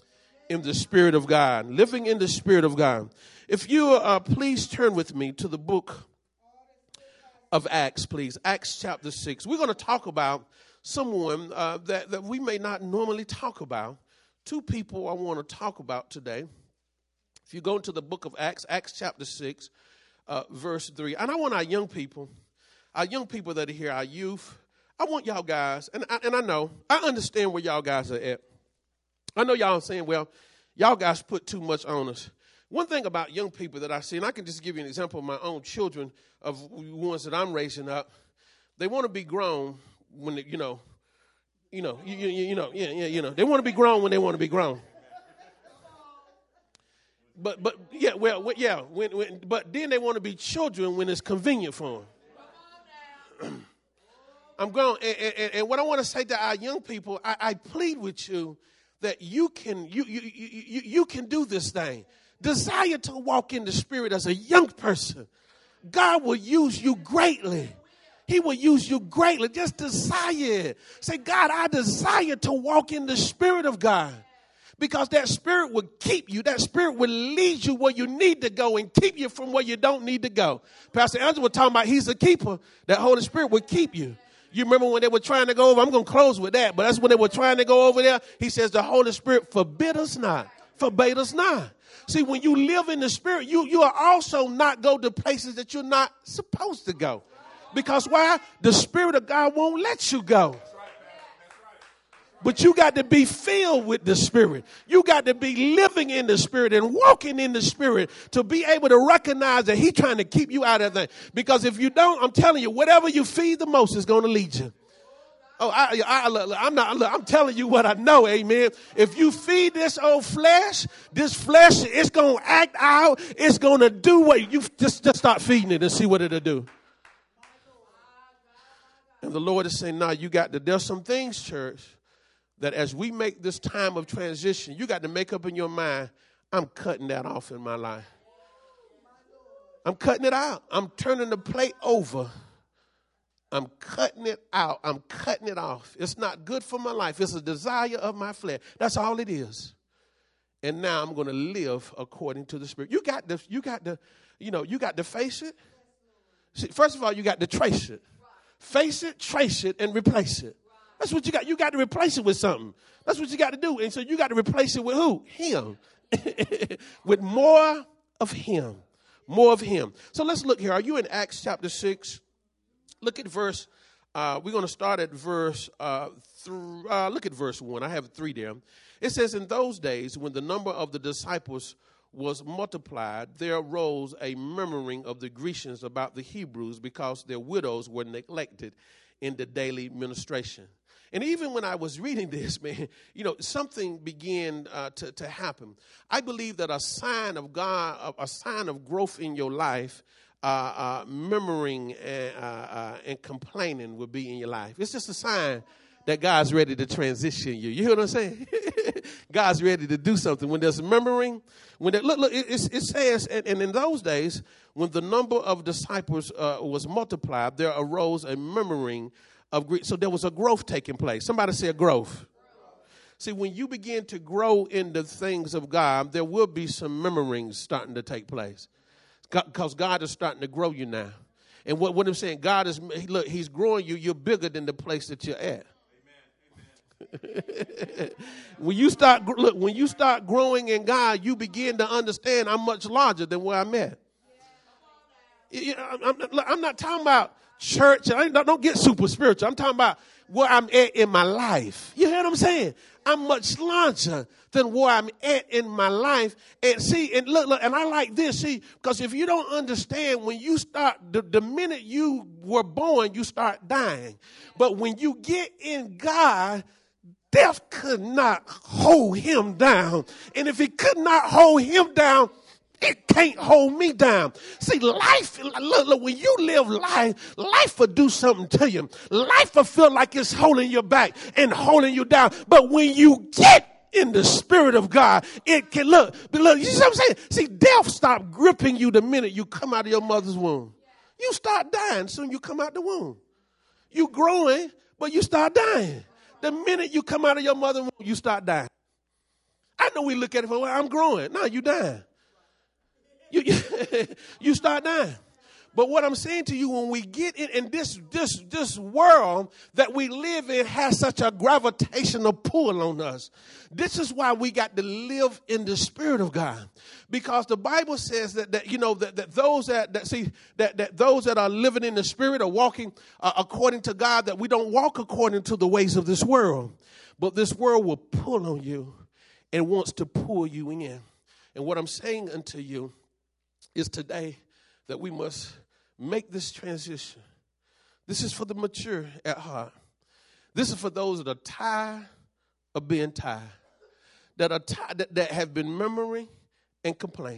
in the Spirit of God, living in the Spirit of God. If you uh, please turn with me to the book of Acts, please. Acts chapter six. We're going to talk about someone uh, that, that we may not normally talk about. Two people I want to talk about today. If you go into the book of Acts, Acts chapter six, uh, verse three. And I want our young people, our young people that are here, our youth, I want y'all guys, and I, and I know, I understand where y'all guys are at. I know y'all are saying, well, y'all guys put too much on us. One thing about young people that I see, and I can just give you an example of my own children, of ones that I'm raising up, they want to be grown when, they, you know, you know, you, you, you know, yeah, yeah, you know, they want to be grown when they want to be grown. But, but yeah, well, yeah, when, when, but then they want to be children when it's convenient for them. I'm grown, and, and, and what I want to say to our young people, I, I plead with you that you can, you, you, you, you can do this thing. Desire to walk in the Spirit as a young person. God will use you greatly. He will use you greatly. Just desire it. Say, God, I desire to walk in the Spirit of God. Because that Spirit will keep you. That Spirit will lead you where you need to go and keep you from where you don't need to go. Pastor Angela was talking about he's a keeper. That Holy Spirit will keep you. You remember when they were trying to go over? I'm going to close with that. But that's when they were trying to go over there. He says the Holy Spirit forbid us not. Forbade us not. See, when you live in the Spirit, you, you are also not go to places that you're not supposed to go. Because why? The Spirit of God won't let you go. But you got to be filled with the Spirit. You got to be living in the Spirit and walking in the Spirit to be able to recognize that he's trying to keep you out of that. Because if you don't, I'm telling you, whatever you feed the most is going to lead you. Oh, I, I, I'm not. Look, I'm telling you what I know. Amen. If you feed this old flesh, this flesh, it's gonna act out. It's gonna do what you just just start feeding it and see what it'll do. And the Lord is saying, "Now you got to. There's some things, church, that as we make this time of transition, you got to make up in your mind. I'm cutting that off in my life. I'm cutting it out. I'm turning the plate over. I'm cutting it out. I'm cutting it off. It's not good for my life. It's a desire of my flesh. That's all it is. And now I'm going to live according to the Spirit. You got to, you got to, you know, you got to face it. See, first of all, you got to trace it. Face it, trace it, and replace it. That's what you got. You got to replace it with something. That's what you got to do. And so you got to replace it with who? Him. With more of him. More of him. So let's look here. Are you in Acts chapter six? Look at verse, uh, we're going to start at verse, uh, th- uh, look at verse one. I have three there. It says, in those days, when the number of the disciples was multiplied, there arose a murmuring of the Grecians about the Hebrews because their widows were neglected in the daily ministration. And even when I was reading this, man, you know, something began uh, to, to happen. I believe that a sign of God, a sign of growth in your life, Uh, uh, murmuring and, uh, uh, and complaining will be in your life. It's just a sign that God's ready to transition you. You hear what I'm saying? God's ready to do something. When there's murmuring, when they, look, look, it, it says, and, and in those days, when the number of disciples uh, was multiplied, there arose a murmuring of grief. So there was a growth taking place. Somebody say a growth. See, when you begin to grow in the things of God, there will be some murmurings starting to take place. Because God is starting to grow you now. And what, what I'm saying, God is, look, he's growing you. You're bigger than the place that you're at. Amen. Amen. when you start, look, when you start growing in God, you begin to understand I'm much larger than where I'm at. Yeah. I'm, I'm, I'm not talking about church. I don't, don't get super spiritual. I'm talking about where I'm at in my life. You hear what I'm saying? I'm much larger than where I'm at in my life. And see, and look, look, and I like this, see, because if you don't understand, when you start, the, the minute you were born, you start dying. But when you get in God, death could not hold him down. And if it could not hold him down, it can't hold me down. See, life, look, look, when you live life, life will do something to you. Life will feel like it's holding you back and holding you down. But when you get in the Spirit of God, it can, look, but look, you see what I'm saying? See, death stop gripping you the minute you come out of your mother's womb. You start dying soon you come out the womb. You growing, but you start dying. The minute you come out of your mother's womb, you start dying. I know we look at it for, well, I'm growing. No, you dying. You, you start dying. But what I'm saying to you, when we get in, in this, this, this world that we live in has such a gravitational pull on us. This is why we got to live in the Spirit of God. Because the Bible says that, that you know, that, that those that, that see, that, that those that are living in the Spirit are walking uh, according to God, that we don't walk according to the ways of this world. But this world will pull on you and wants to pull you in. And what I'm saying unto you is today that we must make this transition. This is for the mature at heart. This is for those that are tired of being tired, that are tired, that, that have been murmuring and complaining.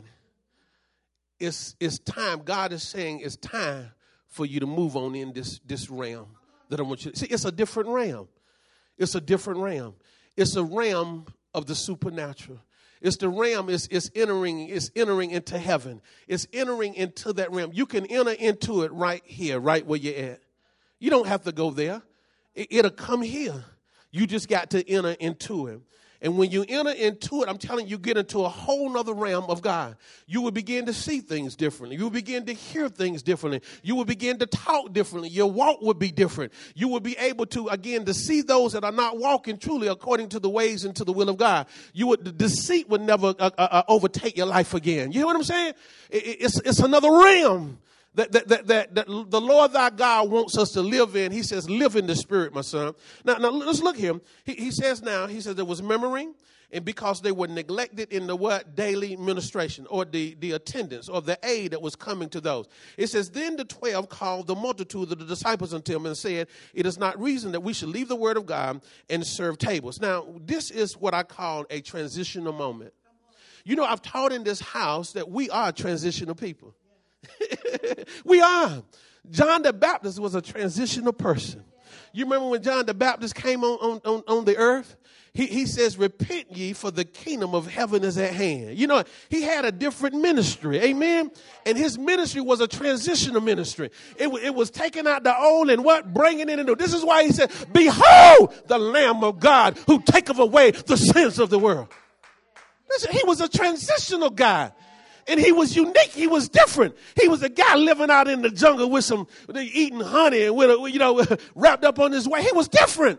It's it's time. God is saying it's time for you to move on in this this realm that I want you to see. It's a different realm. It's a different realm. It's a realm of the supernatural. It's the realm is is entering is entering into heaven. It's entering into that realm. You can enter into it right here, right where you're at. You don't have to go there. It, it'll come here. You just got to enter into it. And when you enter into it, I'm telling you, you get into a whole nother realm of God. You will begin to see things differently. You will begin to hear things differently. You will begin to talk differently. Your walk will be different. You will be able to, again, to see those that are not walking truly according to the ways and to the will of God. You would, the deceit would never uh, uh, overtake your life again. You hear what I'm saying? It, it's, it's another realm that, that, that, that, that the Lord thy God wants us to live in. He says, live in the Spirit, my son. Now, now let's look here. He, he says now, he says there was murmuring, and because they were neglected in the what? Daily ministration, or the, the attendance, or the aid that was coming to those. It says, then the twelve called the multitude of the disciples unto him and said, it is not reason that we should leave the word of God and serve tables. Now, this is what I call a transitional moment. You know, I've taught in this house that we are transitional people. We are. John the Baptist was a transitional person. You remember when John the Baptist came on, on, on, on the earth? he, he says, repent ye, for the kingdom of heaven is at hand. You know, he had a different ministry. Amen. And his ministry was a transitional ministry. It, it was taking out the old and what? Bringing in the new. This is why he said, behold the Lamb of God who taketh away the sins of the world. Listen, he was a transitional guy. And he was unique. He was different. He was a guy living out in the jungle with some, eating honey and with a, you know, wrapped up on his way. He was different.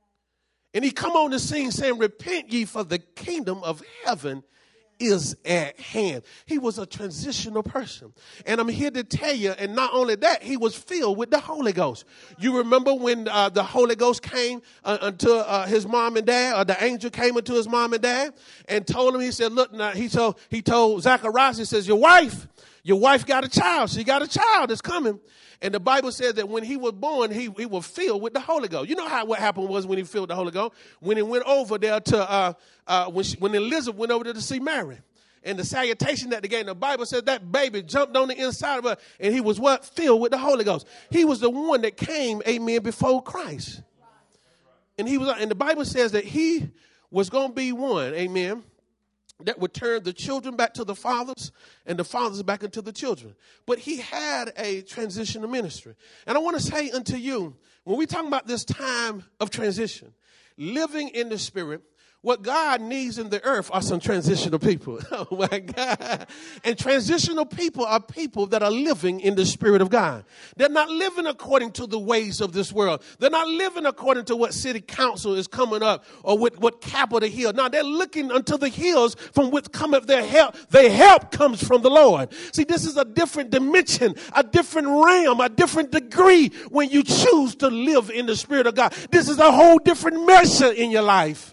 And he come on the scene saying, repent ye, for the kingdom of heaven is at hand. He was a transitional person. And I'm here to tell you, and not only that, he was filled with the Holy Ghost. You remember when uh, the Holy Ghost came uh, unto uh, his mom and dad, or the angel came unto his mom and dad and told him, he said, look, now, he told, he told Zacharias, he says, your wife, your wife got a child. She got a child that's coming. And the Bible says that when he was born, he, he was filled with the Holy Ghost. You know how what happened was when he filled the Holy Ghost? When he went over there to, uh, uh, when, she, when Elizabeth went over there to see Mary. And the salutation that they gave, the Bible said that baby jumped on the inside of her, and he was what? Filled with the Holy Ghost. He was the one that came, amen, before Christ. And he was, and the Bible says that he was going to be one, amen, that would turn the children back to the fathers and the fathers back into the children. But he had a transitional ministry. And I want to say unto you, when we talk about this time of transition, living in the Spirit, what God needs in the earth are some transitional people. Oh, my God. And transitional people are people that are living in the Spirit of God. They're not living according to the ways of this world. They're not living according to what city council is coming up or with what Capitol Hill. No, they're looking unto the hills from which cometh their help. Their help comes from the Lord. See, this is a different dimension, a different realm, a different degree when you choose to live in the Spirit of God. This is a whole different measure in your life.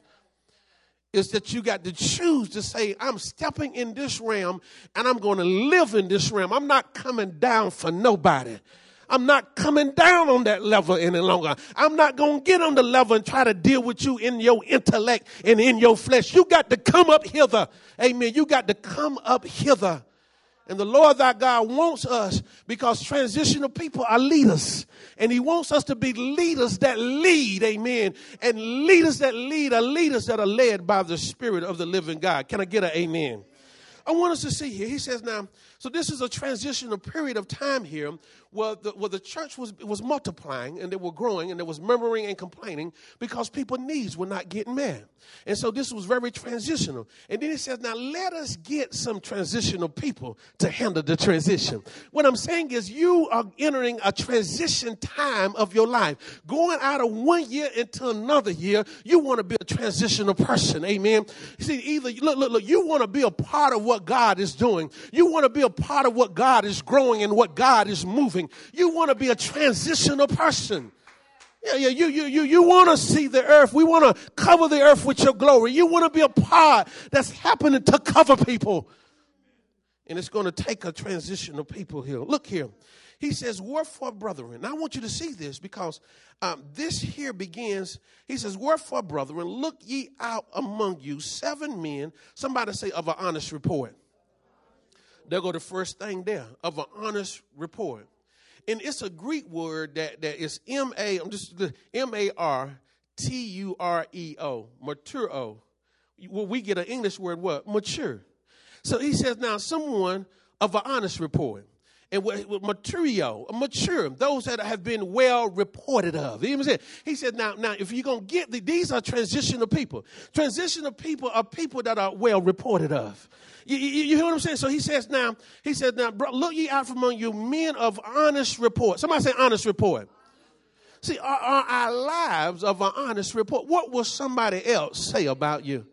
Is that you got to choose to say, I'm stepping in this realm and I'm going to live in this realm. I'm not coming down for nobody. I'm not coming down on that level any longer. I'm not going to get on the level and try to deal with you in your intellect and in your flesh. You got to come up hither. Amen. You got to come up hither. And the Lord thy God wants us, because transitional people are leaders. And he wants us to be leaders that lead, amen. And leaders that lead are leaders that are led by the Spirit of the living God. Can I get an amen? I want us to see here. He says now, so this is a transitional period of time here where the, where the church was, was multiplying and they were growing and there was murmuring and complaining because people's needs were not getting met. And so this was very transitional. And then he says, now let us get some transitional people to handle the transition. What I'm saying is you are entering a transition time of your life. Going out of one year into another year, you want to be a transitional person. Amen. You see, either, look, look, look, you want to be a part of what God is doing. You want to be a part of what God is growing and what God is moving. You want to be a transitional person. Yeah, yeah, you, you, you, you want to see the earth. We want to cover the earth with your glory. You want to be a part that's happening to cover people. And it's going to take a transition of people here. Look here. He says, wherefore, brethren. Now, I want you to see this because um, this here begins. He says, wherefore, brethren, look ye out among you seven men. Somebody say, of an honest report. There go the first thing there, of an honest report. And it's a Greek word that, that is M A, I'm just M A R T U R E O, maturo. Well, we get an English word, what? Mature. So he says, now someone of an honest report. And with maturio, mature, those that have been well reported of. He said, he said, now, now, if you're going to get the, these are transitional people. Transitional people are people that are well reported of. You, you, you hear what I'm saying? So he says now, he said, now, bro, look ye out from among you men of honest report. Somebody say honest report. See, are, are our lives of an honest report? What will somebody else say about you?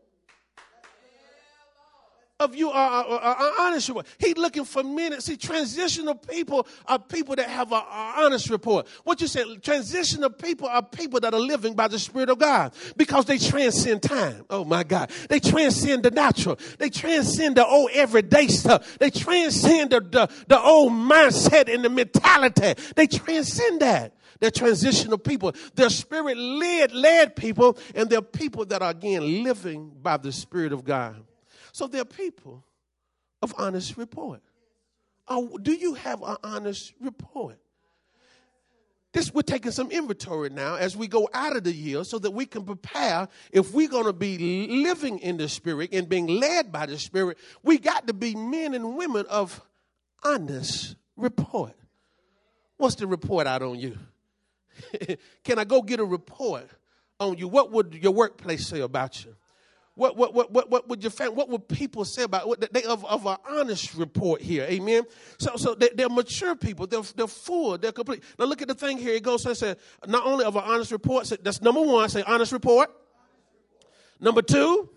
Of you are, are, are honest report. He's looking for men. See, transitional people are people that have an honest report. What you said, transitional people are people that are living by the Spirit of God because they transcend time. Oh, my God. They transcend the natural. They transcend the old everyday stuff. They transcend the, the, the old mindset and the mentality. They transcend that. They're transitional people. They're Spirit-led led people, and they're people that are, again, living by the Spirit of God. So they're people of honest report. Uh, do you have an honest report? this, we're taking some inventory now as we go out of the year so that we can prepare. If we're going to be living in the Spirit and being led by the Spirit, we got to be men and women of honest report. What's the report out on you? Can I go get a report on you? What would your workplace say about you? What what what what, what would your family, what would people say about what they of, of an honest report here? Amen. So so they, they're mature people. They're they're full. They're complete. Now look at the thing here. It goes. So it says not only of an honest report. Say, that's number one. Say honest report. Number two.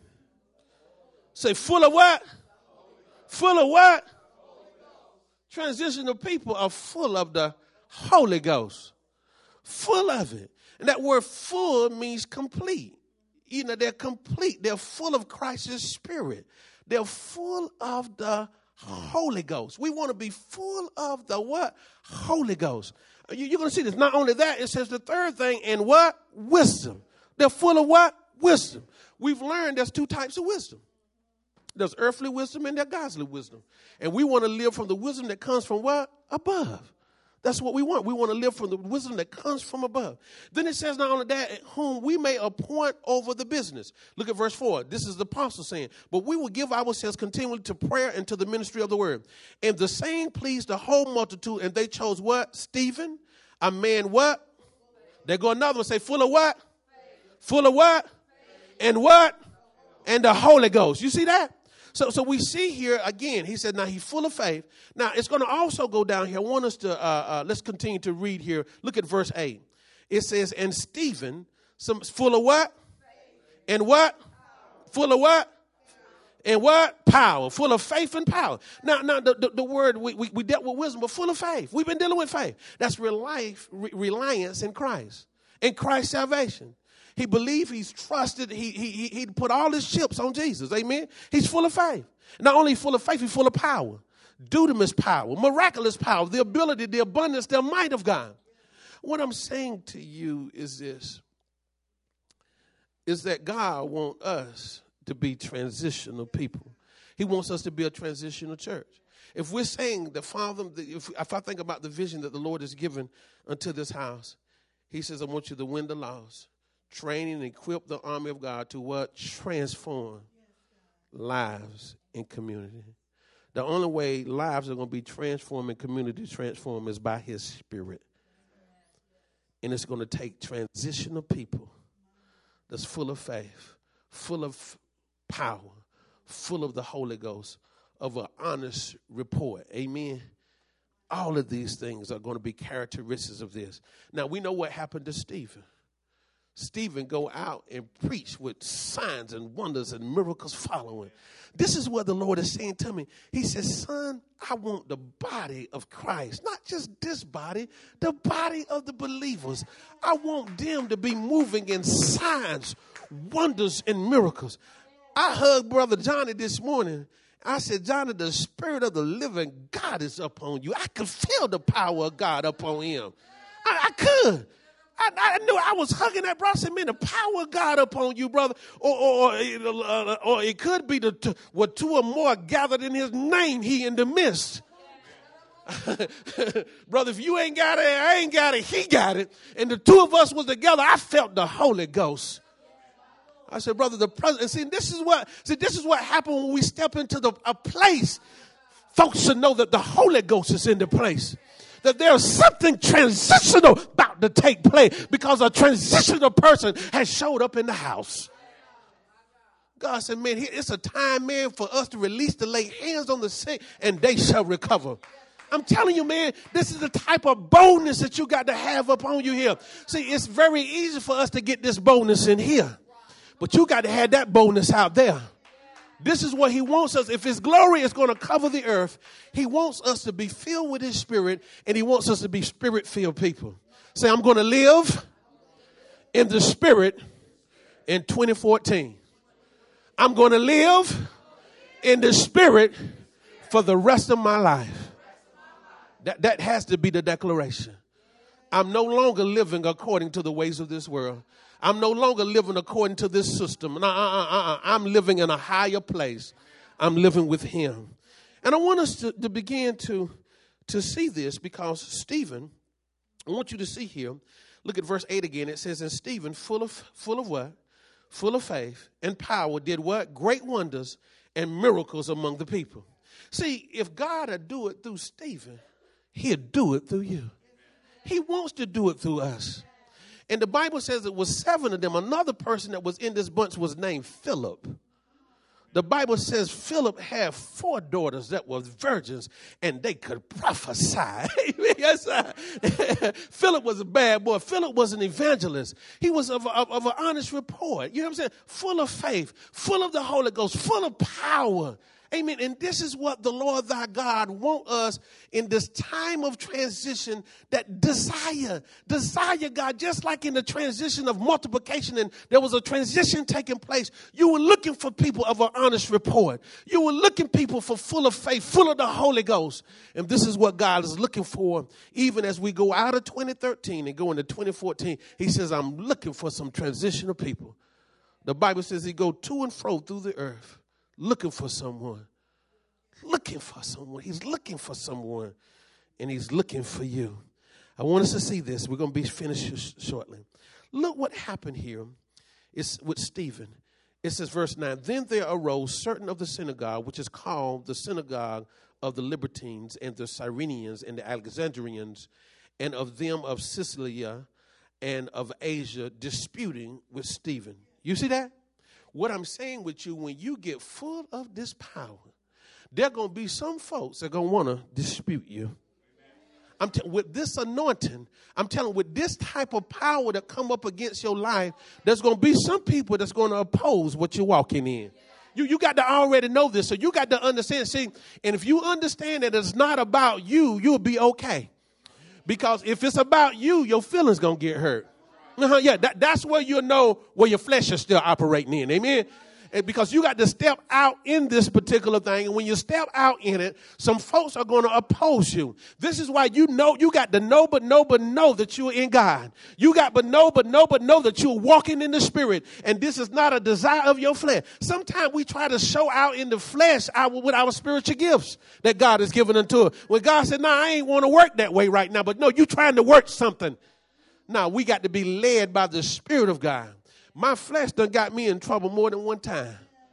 Say full of what? Full of what? Transitional people are full of the Holy Ghost. Full of it. And that word full means complete. You know, they're complete. They're full of Christ's Spirit. They're full of the Holy Ghost. We want to be full of the what? Holy Ghost. You're going to see this. Not only that, it says the third thing, and what? Wisdom. They're full of what? Wisdom. We've learned there's two types of wisdom. There's earthly wisdom and there's godly wisdom. And we want to live from the wisdom that comes from what? Above. That's what we want. We want to live from the wisdom that comes from above. Then it says not only that, whom we may appoint over the business. Look at verse four. This is the apostle saying, but we will give ourselves continually to prayer and to the ministry of the word. And the saying pleased the whole multitude, and they chose what? Stephen, a man what? They go another one, say full of what? Full of what? And what? And the Holy Ghost. You see that? So so we see here, again, he said, now he's full of faith. Now, it's going to also go down here. I want us to, uh, uh, let's continue to read here. Look at verse eight. It says, and Stephen, some full of what? And what? Full of what? And what? Power. Full of faith and power. Now, now the, the, the word, we, we, we dealt with wisdom, but full of faith. We've been dealing with faith. That's reliance, re- reliance in Christ. In Christ's salvation. He believed, he's trusted, he, he, he put all his chips on Jesus. Amen. He's full of faith. Not only full of faith, he's full of power. Dunamis power, miraculous power, the ability, the abundance, the might of God. What I'm saying to you is this, is that God wants us to be transitional people. He wants us to be a transitional church. If we're saying the Father, if, if I think about the vision that the Lord has given unto this house, he says, I want you to win the lost. Training and equip the army of God to what? Transform lives in community. The only way lives are going to be transformed and community transformed is by his Spirit. And it's going to take transitional people that's full of faith, full of power, full of the Holy Ghost, of an honest report. Amen. All of these things are going to be characteristics of this. Now, we know what happened to Stephen. Stephen go out and preach with signs and wonders and miracles following. This is what the Lord is saying to me. He says, son, I want the body of Christ, not just this body, the body of the believers. I want them to be moving in signs, wonders, and miracles. I hugged Brother Johnny this morning. I said, Johnny, the Spirit of the living God is upon you. I could feel the power of God upon him. I, I could. I, I knew I was hugging that brother. I said, man, the power of God upon you, brother. Or, or, or, uh, or it could be the t- what two or more gathered in his name, he in the midst. Brother, if you ain't got it, I ain't got it, he got it. And the two of us was together, I felt the Holy Ghost. I said, brother, the president, see, this is what, see, this is what happened when we step into the, a place. Folks should know that the Holy Ghost is in the place. That there's something transitional about to take place because a transitional person has showed up in the house. God said, man, it's a time, man, for us to release to lay hands on the sick and they shall recover. I'm telling you, man, this is the type of boldness that you got to have upon you here. See, it's very easy for us to get this boldness in here, but you got to have that boldness out there. This is what he wants us. If his glory is going to cover the earth, he wants us to be filled with his Spirit, and he wants us to be Spirit-filled people. Say, I'm going to live in the Spirit in twenty fourteen. I'm going to live in the Spirit for the rest of my life. That, that has to be the declaration. I'm no longer living according to the ways of this world. I'm no longer living according to this system. No, uh, uh, uh, I'm living in a higher place. I'm living with him. And I want us to, to begin to, to see this because Stephen I want you to see here, look at verse eight again. It says, and Stephen, full of, full of what? Full of faith and power, did what? Great wonders and miracles among the people. See, if God would do it through Stephen, he'll do it through you. He wants to do it through us. And the Bible says it was seven of them. Another person that was in this bunch was named Philip. The Bible says Philip had four daughters that were virgins, and they could prophesy. Yes, sir. Philip was a bad boy. Philip was an evangelist. He was of, of, of an honest report. You know what I'm saying? Full of faith, full of the Holy Ghost, full of power. Amen. And this is what the Lord thy God wants us in this time of transition, that desire, desire God, just like in the transition of multiplication, and there was a transition taking place. You were looking for people of an honest report. You were looking people for full of faith, full of the Holy Ghost. And this is what God is looking for. Even as we go out of twenty thirteen and go into twenty fourteen, he says, I'm looking for some transitional people. The Bible says he go to and fro through the earth, looking for someone, looking for someone. He's looking for someone, and he's looking for you. I want us to see this. We're going to be finished sh- shortly. Look what happened here. It's with Stephen. It says, verse nine, then there arose certain of the synagogue, which is called the synagogue of the Libertines and the Cyrenians and the Alexandrians, and of them of Cilicia and of Asia, disputing with Stephen. You see that? What I'm saying with you, when you get full of this power, there are going to be some folks that are going to want to dispute you. I'm t- with this anointing, I'm telling you, with this type of power that come up against your life, there's going to be some people that's going to oppose what you're walking in. You, you got to already know this, so you got to understand. See, and if you understand that it's not about you, you'll be okay. Because if it's about you, your feelings going to get hurt. Uh-huh, yeah, that, that's where you'll know where your flesh is still operating in. Amen. And because you got to step out in this particular thing. And when you step out in it, some folks are going to oppose you. This is why you know, you got to know, but know, but know that you're in God. You got but know, but know, but know that you're walking in the Spirit. And this is not a desire of your flesh. Sometimes we try to show out in the flesh our, with our spiritual gifts that God has given unto us. When God said, no, I ain't want to work that way right now. But no, you're trying to work something. Now, we got to be led by the Spirit of God. My flesh done got me in trouble more than one time.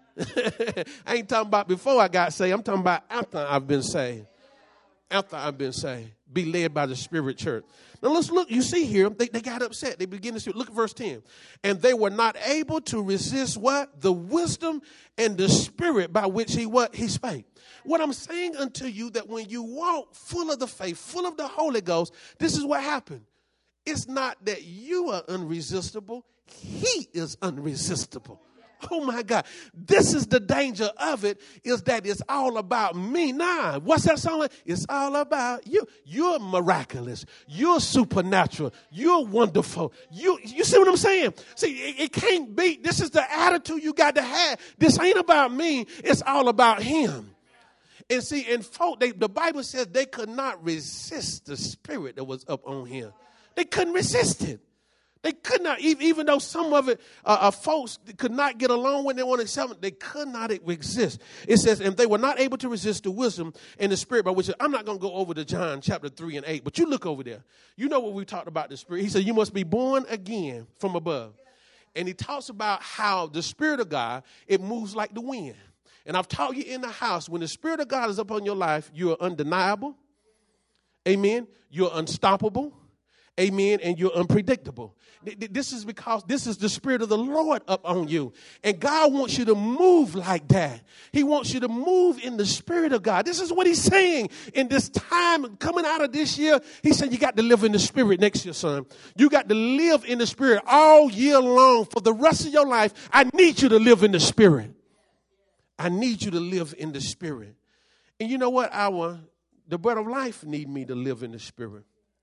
I ain't talking about before I got saved. I'm talking about after I've been saved. After I've been saved. Be led by the Spirit, church. Now, let's look. You see here, they, they got upset. They begin to see. Look at verse ten. And they were not able to resist what? The wisdom and the Spirit by which he what? He spake. What I'm saying unto you, that when you walk full of the faith, full of the Holy Ghost, this is what happened. It's not that you are unresistible. He is unresistible. Oh, my God. This is the danger of it, is that it's all about me. Nah, what's that song? It's all about you. You're miraculous. You're supernatural. You're wonderful. You you see what I'm saying? See, it, it can't be. This is the attitude you got to have. This ain't about me. It's all about him. And see, and folk, they, the Bible says they could not resist the spirit that was up on him. They couldn't resist it. They could not, even though some of it, uh, uh, folks could not get along when they wanted something, they could not resist. It says, and they were not able to resist the wisdom and the Spirit by which, I'm not going to go over to John chapter three and eight, but you look over there. You know what we talked about the Spirit. He said, you must be born again from above. And he talks about how the Spirit of God, it moves like the wind. And I've taught you in the house, when the Spirit of God is upon your life, you're undeniable. Amen. You're unstoppable. Amen. And you're unpredictable. This is because this is the Spirit of the Lord up on you. And God wants you to move like that. He wants you to move in the Spirit of God. This is what he's saying in this time coming out of this year. He said, you got to live in the Spirit next year, son. You got to live in the Spirit all year long for the rest of your life. I need you to live in the Spirit. I need you to live in the Spirit. And you know what? Our, the bread of life need me to live in the Spirit.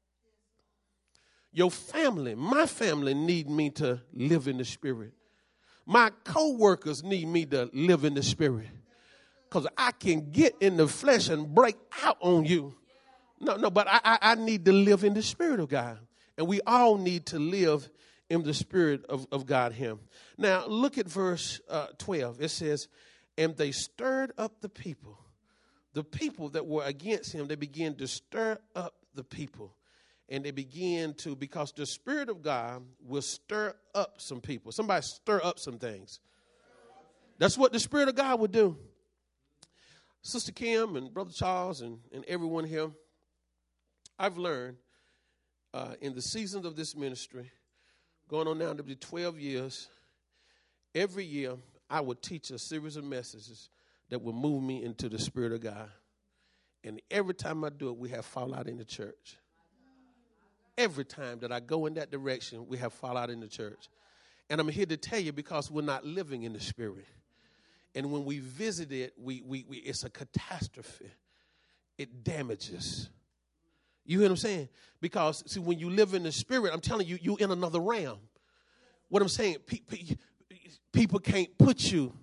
Your family, my family need me to live in the Spirit. My co-workers need me to live in the Spirit. Because I can get in the flesh and break out on you. No, no, but I, I, I need to live in the Spirit of God. And we all need to live in the Spirit of, of God him. Now, look at verse uh, twelve. It says, and they stirred up the people. The people that were against him, they began to stir up the people. and they begin to, because the Spirit of God will stir up some people. Somebody stir up some things. That's what the Spirit of God would do. Sister Kim and Brother Charles and, and everyone here, I've learned uh, in the seasons of this ministry, going on now to be twelve years, every year I would teach a series of messages that will move me into the Spirit of God. And every time I do it, we have fallout in the church. Every time that I go in that direction, we have fallout in the church. And I'm here to tell you, because we're not living in the Spirit. And when we visit it, we, we, we it's a catastrophe. It damages. You hear what I'm saying? Because, see, when you live in the Spirit, I'm telling you, you're in another realm. What I'm saying, pe- pe- people can't put you,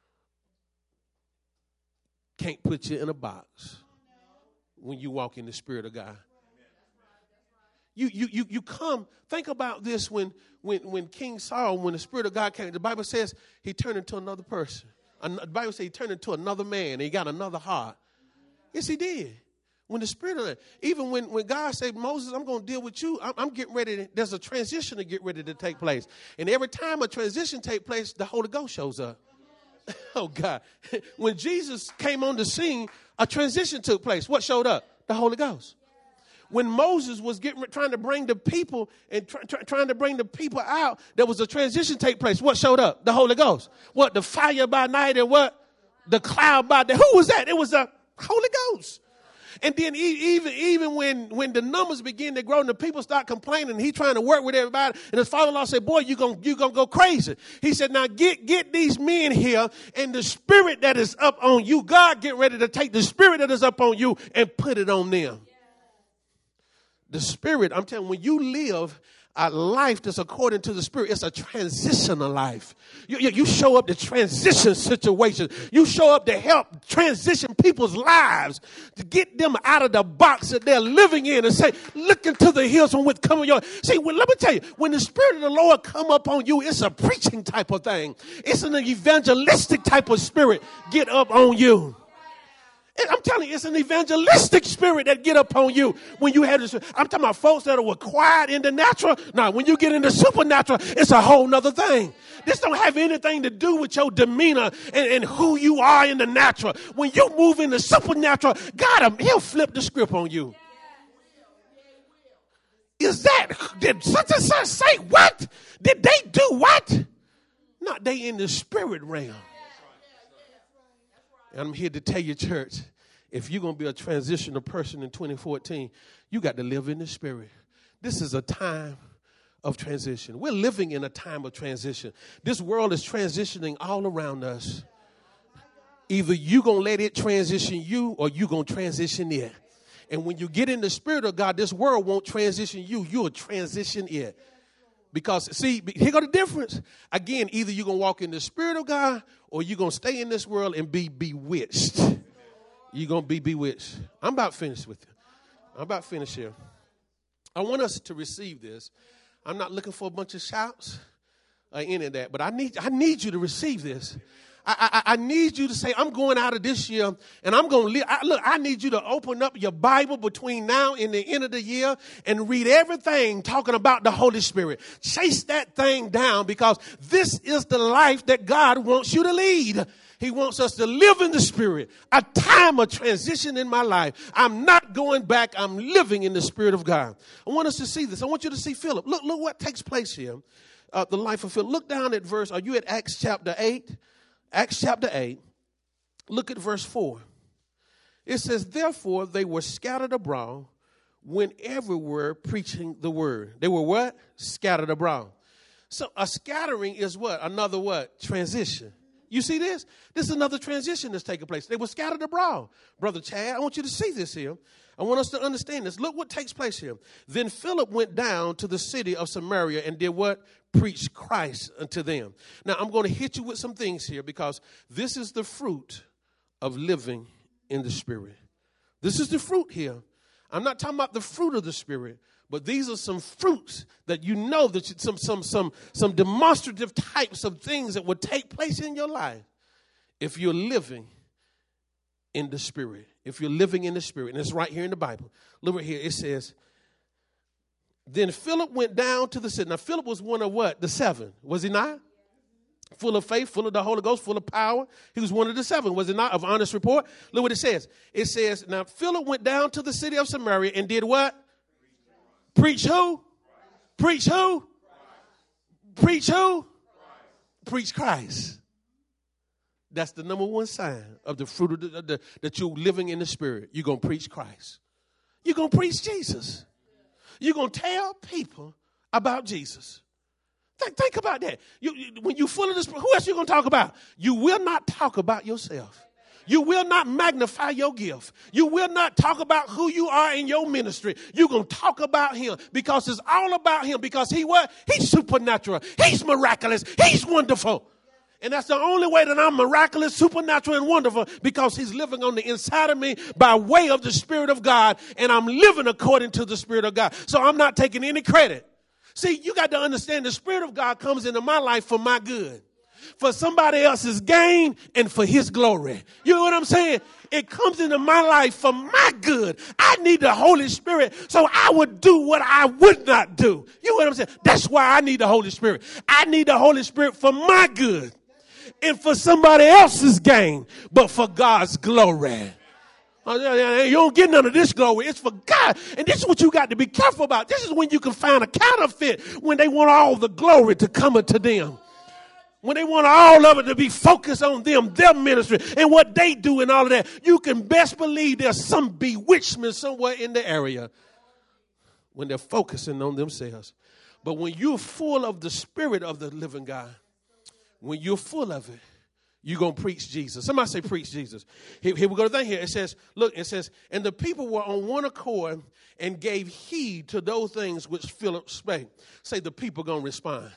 can't put you in a box when you walk in the Spirit of God. You you you you come, think about this when when when King Saul, when the Spirit of God came, the Bible says he turned into another person. The Bible says he turned into another man and he got another heart. Yes, he did. When the Spirit of, even when, when God said, Moses, I'm going to deal with you, I'm, I'm getting ready to, there's a transition to get ready to take place. And every time a transition takes place, the Holy Ghost shows up. Oh, God. When Jesus came on the scene, a transition took place. What showed up? The Holy Ghost. When Moses was getting trying to bring the people and try, try, trying to bring the people out, there was a transition take place. What showed up? The Holy Ghost. What? The fire by night and what? The cloud by day. Who was that? It was the Holy Ghost. And then even even when, when the numbers begin to grow and the people start complaining, he trying to work with everybody. And his father-in-law said, boy, you're going you gonna go crazy. He said, now get, get these men here, and the spirit that is up on you, God get ready to take the spirit that is up on you and put it on them. The Spirit, I'm telling you, when you live a life that's according to the Spirit, it's a transitional life. You, you, you show up to transition situations. You show up to help transition people's lives, to get them out of the box that they're living in and say, look into the hills from which coming your. See, well, let me tell you, when the Spirit of the Lord come up on you, it's a preaching type of thing. It's an evangelistic type of spirit get up on you. I'm telling you, it's an evangelistic spirit that get up on you when you have this. I'm talking about folks that are quiet in the natural. Now, when you get in the supernatural, it's a whole nother thing. This don't have anything to do with your demeanor and, and who you are in the natural. When you move in the supernatural, God, he'll flip the script on you. Is that, did such and such say what? Did they do what? No, they in the spirit realm. And I'm here to tell you, church, if you're going to be a transitional person in twenty fourteen, you got to live in the Spirit. This is a time of transition. We're living in a time of transition. This world is transitioning all around us. Either you're going to let it transition you or you're going to transition it. And when you get in the Spirit of God, this world won't transition you. You'll transition it. Because, see, here go the difference. Again, either you're going to walk in the Spirit of God or you're going to stay in this world and be bewitched. You're going to be bewitched. I'm about finished with you. I'm about finished here. I want us to receive this. I'm not looking for a bunch of shouts or any of that, but I need I need you to receive this. I, I, I need you to say, I'm going out of this year and I'm going to live. I, look, I need you to open up your Bible between now and the end of the year and read everything talking about the Holy Spirit. Chase that thing down, because this is the life that God wants you to lead. He wants us to live in the Spirit. A time of transition in my life. I'm not going back. I'm living in the Spirit of God. I want us to see this. I want you to see Philip. Look, look what takes place here. Uh, the life of Philip. Look down at verse. Are you at Acts chapter eight? Acts chapter eight, look at verse four. It says, therefore, they were scattered abroad, went everywhere preaching the word. They were what? Scattered abroad. So a scattering is what? Another what? Transition. You see this? This is another transition that's taking place. They were scattered abroad. Brother Chad, I want you to see this here. I want us to understand this. Look what takes place here. Then Philip went down to the city of Samaria and did what? Preach Christ unto them. Now, I'm going to hit you with some things here, because this is the fruit of living in the Spirit. This is the fruit here. I'm not talking about the fruit of the Spirit, but these are some fruits that you know that you, some some some some demonstrative types of things that would take place in your life if you're living in the Spirit. If you're living in the Spirit, and it's right here in the Bible. Look right here. It says, Then Philip went down to the city. Now, Philip was one of what? The seven. Was he not? Full of faith, full of the Holy Ghost, full of power. He was one of the seven. Was it not? Of honest report. Look what it says. It says, now Philip went down to the city of Samaria and did what? Preach who? Preach who? Preach who? Preach Christ. That's the number one sign of the fruit of the, the, that you're living in the Spirit. You're going to preach Christ. You're going to preach Jesus. You're going to tell people about Jesus. Think, think about that. You, you, when you're full of the Spirit, who else you going to talk about? You will not talk about yourself. You will not magnify your gift. You will not talk about who you are in your ministry. You're going to talk about him because it's all about him because he what? He's supernatural. He's miraculous. He's wonderful. And that's the only way that I'm miraculous, supernatural, and wonderful because he's living on the inside of me by way of the Spirit of God. And I'm living according to the Spirit of God. So I'm not taking any credit. See, you got to understand the Spirit of God comes into my life for my good, for somebody else's gain, and for his glory. You know what I'm saying? It comes into my life for my good. I need the Holy Spirit so I would do what I would not do. You know what I'm saying? That's why I need the Holy Spirit. I need the Holy Spirit for my good and for somebody else's gain, but for God's glory. You don't get none of this glory. It's for God. And this is what you got to be careful about. This is when you can find a counterfeit, when they want all the glory to come to them. When they want all of it to be focused on them, their ministry, and what they do and all of that. You can best believe there's some bewitchment somewhere in the area when they're focusing on themselves. But when you're full of the Spirit of the living God, when you're full of it, you're going to preach Jesus. Somebody say preach Jesus. Here, here we go to the thing here. It says, look, it says, and the people were on one accord and gave heed to those things which Philip spake. Say the people going to respond.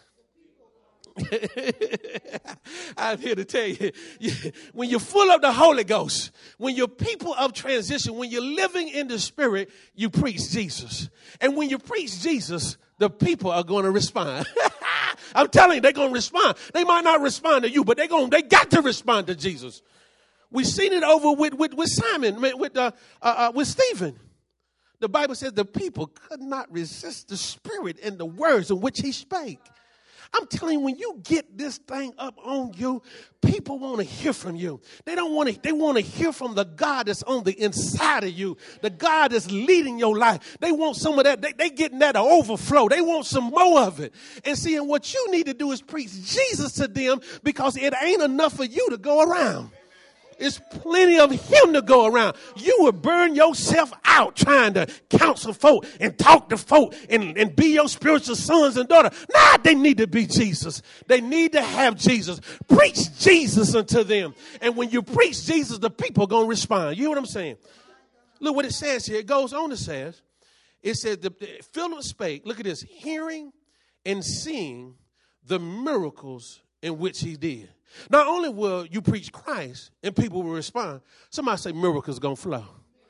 I'm here to tell you, when you're full of the Holy Ghost, when you're people of transition, when you're living in the Spirit, you preach Jesus. And when you preach Jesus, the people are going to respond. I'm telling you, they're going to respond. They might not respond to you, but they're going, they got to respond to Jesus. We've seen it over with, with, with Simon, with, uh, uh, uh, with Stephen. The Bible says the people could not resist the Spirit and the words in which he spake. I'm telling you, when you get this thing up on you, people want to hear from you. They don't want to, they want to hear from the God that's on the inside of you, the God that's leading your life. They want some of that. They, they getting that overflow. They want some more of it. And see, and what you need to do is preach Jesus to them because it ain't enough for you to go around. It's plenty of him to go around. You would burn yourself out trying to counsel folk and talk to folk and, and be your spiritual sons and daughters. Nah, they need to be Jesus. They need to have Jesus. Preach Jesus unto them. And when you preach Jesus, the people are going to respond. You know what I'm saying? Look what it says here. It goes on to say, it says, the, the, Philip spake, look at this, hearing and seeing the miracles in which he did. Not only will you preach Christ and people will respond, somebody say miracles going to flow.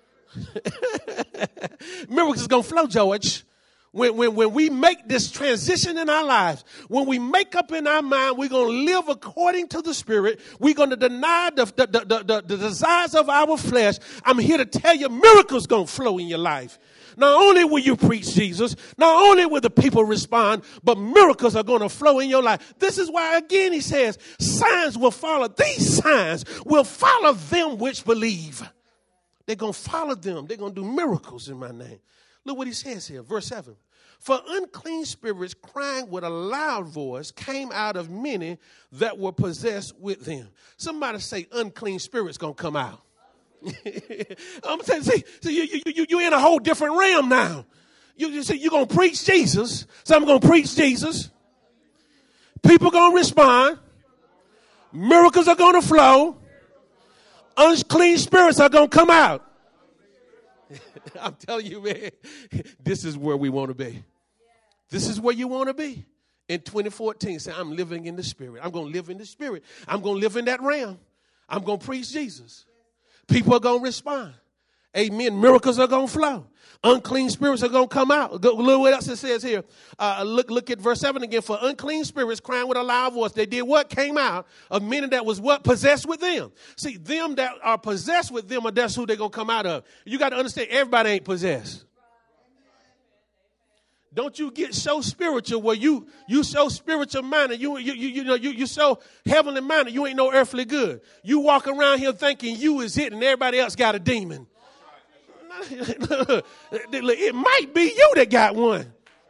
Miracles going to flow, George. When, when, when we make this transition in our lives, when we make up in our mind, we're going to live according to the Spirit. We're going to deny the, the, the, the, the desires of our flesh. I'm here to tell you miracles going to flow in your life. Not only will you preach Jesus, not only will the people respond, but miracles are going to flow in your life. This is why, again, he says, signs will follow. These signs will follow them which believe. They're going to follow them. They're going to do miracles in my name. Look what he says here, verse seven. For unclean spirits crying with a loud voice came out of many that were possessed with them. Somebody say unclean spirits going to come out. I'm saying, see, see you, you, you, you're in a whole different realm now. You, you see, you're going to preach Jesus. So I'm going to preach Jesus. People are going to respond. Miracles are going to flow. Unclean spirits are going to come out. I'm telling you, man, this is where we want to be. This is where you want to be. In twenty fourteen, say, I'm living in the Spirit. I'm going to live in the Spirit. I'm going to live in that realm. I'm going to preach Jesus. People are going to respond. Amen. Miracles are going to flow. Unclean spirits are going to come out. Look what else it says here. Uh, look, look at verse seven again. For unclean spirits crying with a loud voice. They did what? Came out of many that was what? Possessed with them. See, them that are possessed with them, are that's who they're going to come out of. You got to understand, everybody ain't possessed. Don't you get so spiritual where you you so spiritual minded, you you you, you know you you so heavenly minded, you ain't no earthly good. You walk around here thinking you is it and everybody else got a demon. It might be you that got one.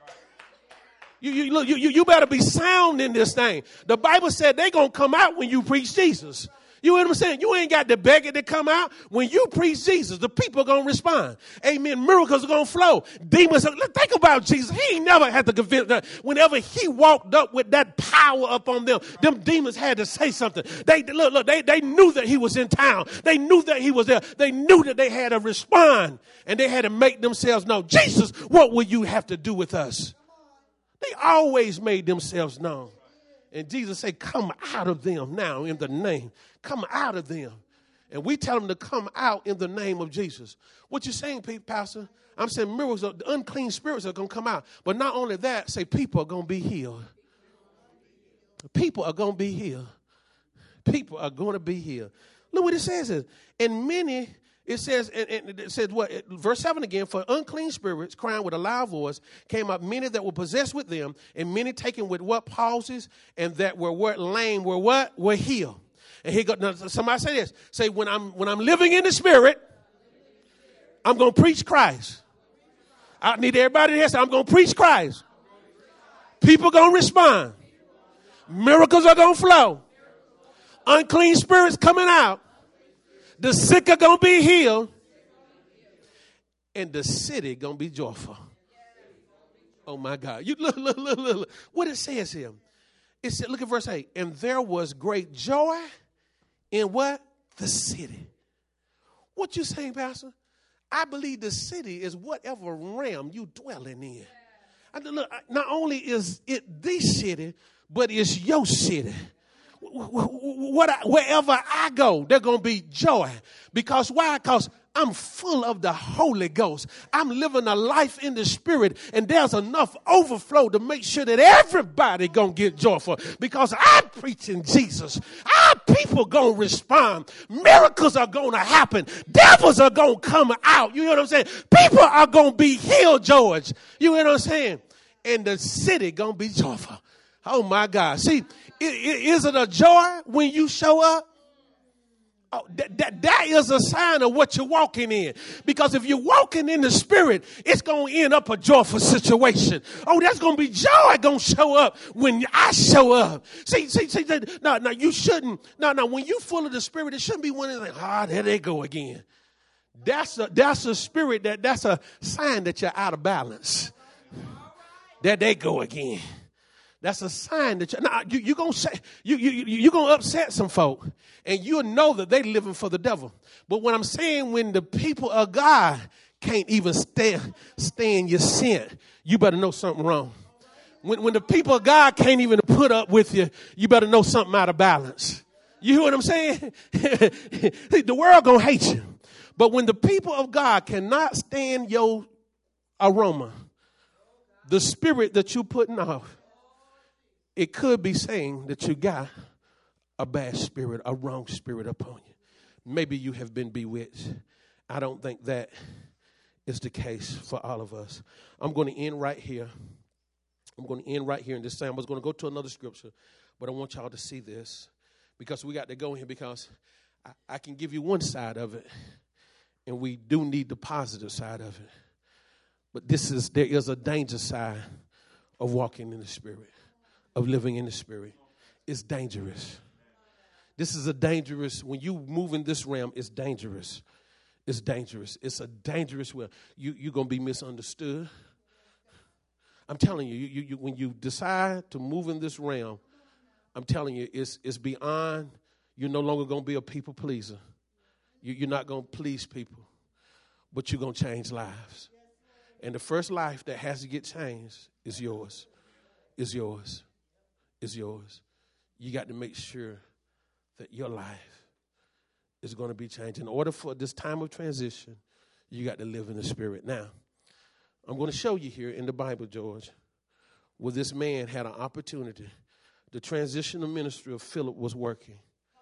You you look you you better be sound in this thing. The Bible said they gonna come out when you preach Jesus. You know what I'm saying? You ain't got to beg it to come out. When you preach Jesus, the people are going to respond. Amen. Miracles are going to flow. Demons are, think about Jesus. He ain't never had to convince them. Whenever he walked up with that power up on them, them demons had to say something. They look, look, they, they knew that he was in town. They knew that he was there. They knew that they had to respond. And they had to make themselves know, Jesus, what will you have to do with us? They always made themselves known. And Jesus said, come out of them now in the name. Come out of them. And we tell them to come out in the name of Jesus. What you saying, Pastor? I'm saying miracles, the unclean spirits are going to come out. But not only that, say people are going to be healed. People are going to be healed. People are going to be healed. Look what it says. And many, it says, and it says what? Verse seven again, for unclean spirits, crying with a loud voice, came up many that were possessed with them, and many taken with what? Palsies, and that were what? Lame, were what? Were healed. And he got, now, somebody say this. Say, when I'm when I'm living in the Spirit, I'm going to preach Christ. I need everybody to say, I'm going to preach Christ. People going to respond. Miracles are going to flow. Unclean spirits coming out. The sick are going to be healed. And the city going to be joyful. Oh, my God. You look, look, look, look, look. What it says here. It said, look at verse eight. And there was great joy in what? The city. What you saying, Pastor? I believe the city is whatever realm you dwelling in. I, look, not only is it the city, but it's your city. What I, wherever I go, there's going to be joy. Because why? Because I'm full of the Holy Ghost. I'm living a life in the Spirit, and there's enough overflow to make sure that everybody gonna get joyful because I'm preaching Jesus. Our people gonna respond. Miracles are gonna happen. Devils are gonna come out. You know what I'm saying? People are gonna be healed, George. You know what I'm saying? And the city gonna be joyful. Oh my God. See, is it a joy when you show up? Oh, that, that, that is a sign of what you're walking in. Because if you're walking in the Spirit, it's going to end up a joyful situation. Oh, that's going to be joy going to show up when I show up. See, see, see. No, no, you shouldn't. No, no, when you're full of the Spirit, it shouldn't be one of like, ah, oh, there they go again. That's a, that's a spirit, that that's a sign that you're out of balance. There they go again. That's a sign that you're, nah, you, you're going to say, you, you, you, you're going to upset some folk, and you'll know that they're living for the devil. But what I'm saying, when the people of God can't even stay, stay in your sin, you better know something wrong. When, when the people of God can't even put up with you, you better know something out of balance. You hear what I'm saying? The world going to hate you. But when the people of God cannot stand your aroma, the spirit that you're putting off, it could be saying that you got a bad spirit, a wrong spirit upon you. Maybe you have been bewitched. I don't think that is the case for all of us. I'm going to end right here. I'm going to end right here in this time. I was going to go to another scripture, but I want y'all to see this because we got to go here because I, I can give you one side of it, and we do need the positive side of it. But this is there is a danger side of walking in the Spirit. Of living in the Spirit. It's dangerous. This is a dangerous, when you move in this realm, it's dangerous. It's dangerous. It's a dangerous way. You, you're going to be misunderstood. I'm telling you, you, you, you, when you decide to move in this realm, I'm telling you, it's, it's beyond, you're no longer going to be a people pleaser. You, you're not going to please people, but you're going to change lives. And the first life that has to get changed is yours. Is yours. Is yours. You got to make sure that your life is going to be changed. In order for this time of transition, you got to live in the Spirit. Now, I'm going to show you here in the Bible, George, where this man had an opportunity. The transitional ministry of Philip was working.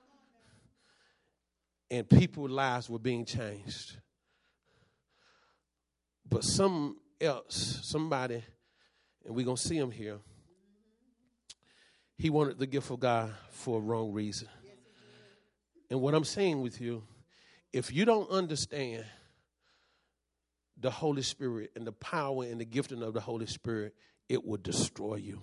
And people's lives were being changed. But some else, somebody And we're going to see him here. He wanted the gift of God for a wrong reason. And what I'm saying with you, if you don't understand the Holy Spirit and the power and the gifting of the Holy Spirit, it will destroy you.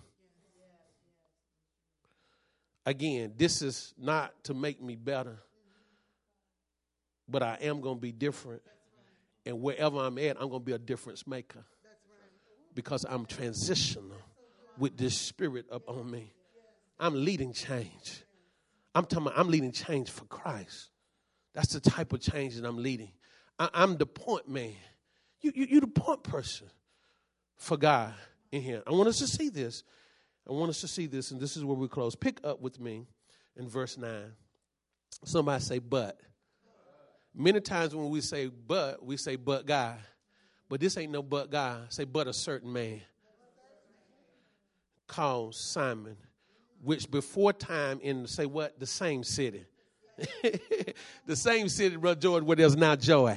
Again, this is not to make me better, but I am going to be different. And wherever I'm at, I'm going to be a difference maker because I'm transitional with this spirit up on me. I'm leading change. I'm talking about I'm leading change for Christ. That's the type of change that I'm leading. I, I'm the point man. You, you, you're the point person for God in here. I want us to see this. I want us to see this, and this is where we close. Pick up with me in verse nine. Somebody say, but. Many times when we say but, we say but God. But this ain't no but God. Say but a certain man called Simon, which before time in, say what? The same city. The same city, Brother Jordan, where there's now joy.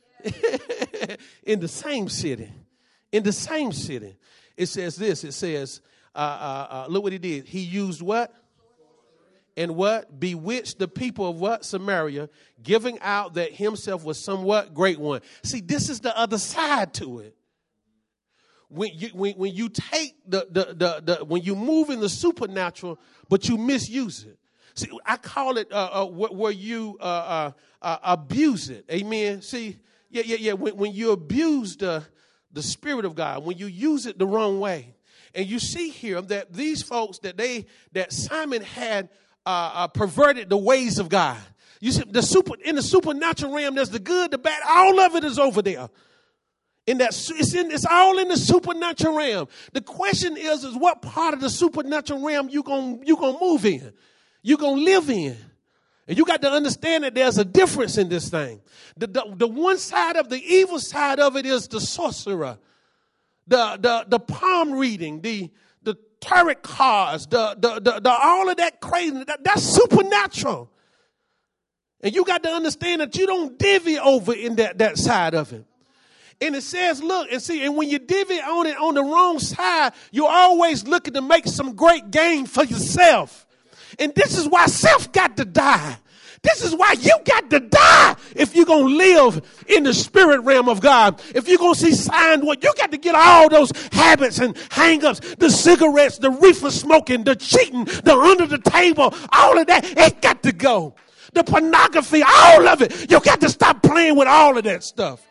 In the same city. In the same city. It says this. It says, uh, uh, uh, look what he did. He used what? And what? Bewitched the people of what? Samaria, giving out that himself was somewhat great one. See, this is the other side to it. When you when, when you take the, the the the when you move in the supernatural, but you misuse it. See, I call it uh, uh, where you uh, uh, uh, abuse it. Amen. See, yeah, yeah, yeah. When, when you abuse the the Spirit of God, when you use it the wrong way, and you see here that these folks that they that Simon had uh, uh, perverted the ways of God. You see, the super in the supernatural realm, there's the good, the bad. All of it is over there. In that, it's, in, it's all in the supernatural realm. The question is, is what part of the supernatural realm you gonna you gonna move in, you gonna live in, and you got to understand that there's a difference in this thing. The, the the one side of the evil side of it is the sorcerer, the the the palm reading, the the tarot cards, the the the, the all of that crazy. That, that's supernatural, and you got to understand that you don't divvy over in that that side of it. And it says, look, and see, and when you divvy on it on the wrong side, you're always looking to make some great gain for yourself. And this is why self got to die. This is why you got to die if you're going to live in the spirit realm of God. If you're going to see signs, what you got to get all those habits and hang-ups, the cigarettes, the reefer smoking, the cheating, the under the table, all of that, it got to go. The pornography, all of it. You got to stop playing with all of that stuff.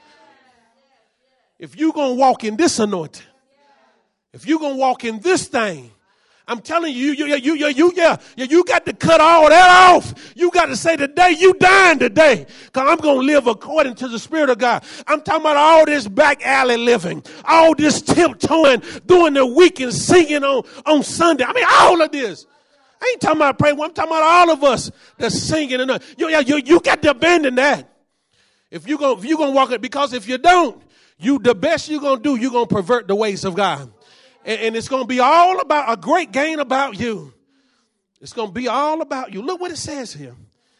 If you're going to walk in this anointing, if you're going to walk in this thing, I'm telling you, you, you, you, you, you, yeah, you got to cut all that off. You got to say today, you dying today, because I'm going to live according to the Spirit of God. I'm talking about all this back alley living, all this tiptoeing, doing the weekend, singing on, on Sunday. I mean, all of this. I ain't talking about praying. I'm talking about all of us that's singing. And you, you, you got to abandon that. If you're going if you're going to walk it, because if you don't, You, the best you're going to do, you're going to pervert the ways of God. And, and it's going to be all about a great gain about you. It's going to be all about you. Look what it says here.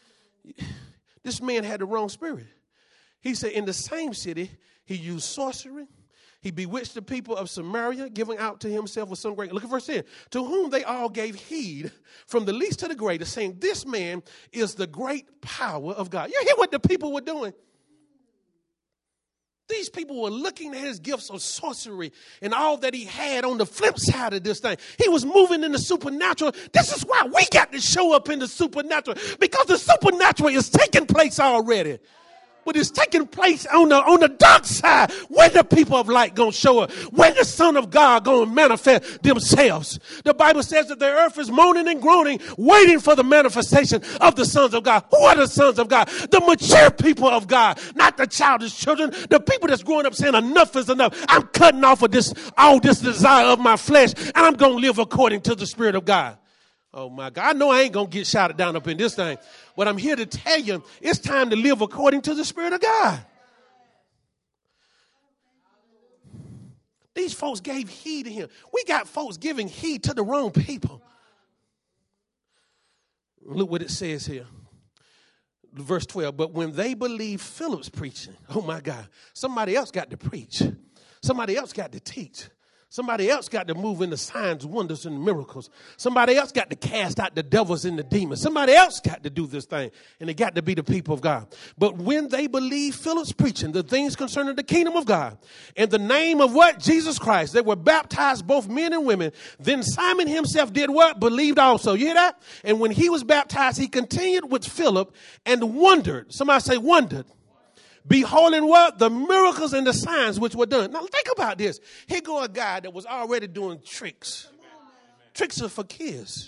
This man had the wrong spirit. He said in the same city, he used sorcery. He bewitched the people of Samaria, giving out to himself with some great. Look at verse ten. To whom they all gave heed, from the least to the greatest, saying, this man is the great power of God. You hear what the people were doing? These people were looking at his gifts of sorcery and all that he had on the flip side of this thing. He was moving in the supernatural. This is why we got to show up in the supernatural, because the supernatural is taking place already. But it's taking place on the on the dark side. When the people of light going to show up? When the Son of God going to manifest themselves? The Bible says that the earth is moaning and groaning, waiting for the manifestation of the sons of God. Who are the sons of God? The mature people of God, not the childish children. The people that's growing up saying enough is enough. I'm cutting off of this, all this desire of my flesh, and I'm going to live according to the Spirit of God. Oh, my God. I know I ain't going to get shouted down up in this thing. But I'm here to tell you, it's time to live according to the Spirit of God. These folks gave heed to him. We got folks giving heed to the wrong people. Look what it says here. Verse twelve. But when they believed Philip's preaching, oh, my God, somebody else got to preach. Somebody else got to teach. Somebody else got to move in the signs, wonders, and miracles. Somebody else got to cast out the devils and the demons. Somebody else got to do this thing, and it got to be the people of God. But when they believed Philip's preaching, the things concerning the kingdom of God, in the name of what? Jesus Christ, they were baptized, both men and women. Then Simon himself did what? Believed also. You hear that? And when he was baptized, he continued with Philip and wondered. Somebody say wondered. Beholding what? The miracles and the signs which were done. Now think about this. Here go a guy that was already doing tricks. Tricks are for kids.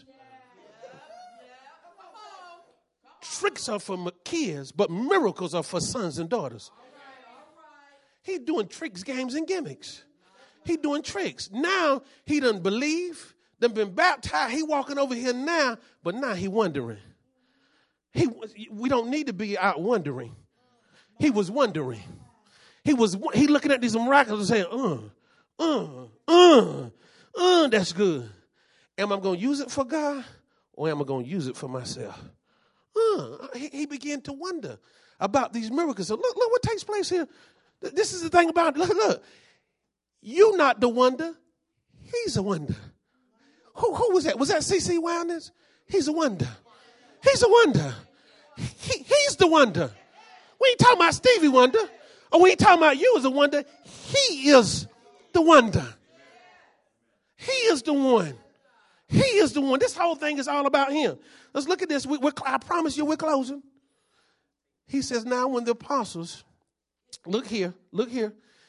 Tricks are for kids, but miracles are for sons and daughters. He's doing tricks, games, and gimmicks. He doing tricks. Now he doesn't believe. Done been baptized. He walking over here now, but now he wondering. He, we don't need to be out wondering. He was wondering. He was he looking at these miracles and saying, uh, uh, uh, uh, that's good. Am I going to use it for God or am I going to use it for myself? Uh, he, he began to wonder about these miracles. So look, look what takes place here. This is the thing about it. Look, look. You not the wonder. He's a wonder. Who, who was that? Was that C C Wildness? He's a wonder. He's a wonder. He, he's the wonder. We ain't talking about Stevie Wonder, or we ain't talking about you as a wonder. He is the wonder. He is the one. He is the one. This whole thing is all about him. Let's look at this. We, we're, I promise you we're closing. He says, now when the apostles, look here, look here.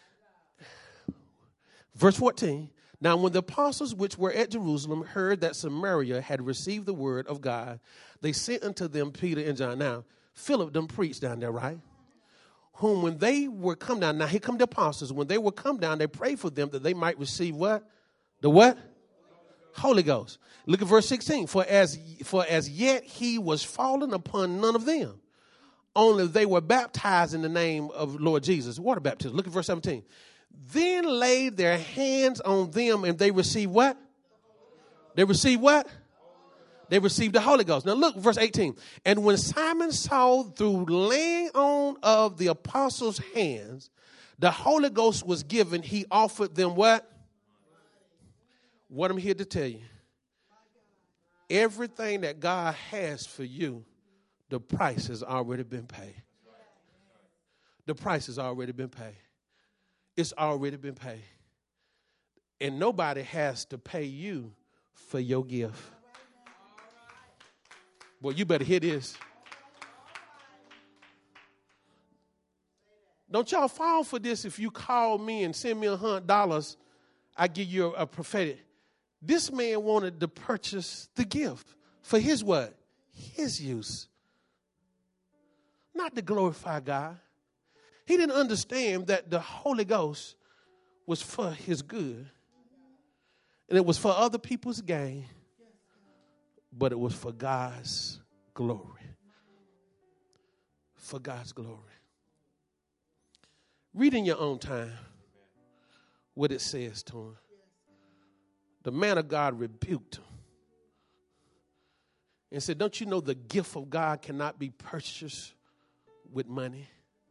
Verse fourteen. Now when the apostles which were at Jerusalem heard that Samaria had received the word of God, they sent unto them Peter and John. Now, Philip done preached down there, right? Whom when they were come down, now here come the apostles. When they were come down, they prayed for them that they might receive what? The what? Holy Ghost. Look at verse sixteen. For as, for as yet he was fallen upon none of them. Only they were baptized in the name of Lord Jesus. Water baptism. Look at verse seventeen. Then laid their hands on them and they received what? They received what? They received the Holy Ghost. Now look, verse eighteen. And when Simon saw through laying on of the apostles' hands, the Holy Ghost was given, he offered them what? What I'm here to tell you. Everything that God has for you, the price has already been paid. The price has already been paid. It's already been paid. And nobody has to pay you for your gift. Boy, you better hear this. Don't y'all fall for this. If you call me and send me a hundred dollars, I give you a, a prophetic. This man wanted to purchase the gift for his what? His use. Not to glorify God. He didn't understand that the Holy Ghost was for his good. And it was for other people's gain. But it was for God's glory. For God's glory. Read in your own time what it says to him. The man of God rebuked him and said, don't you know the gift of God cannot be purchased with money?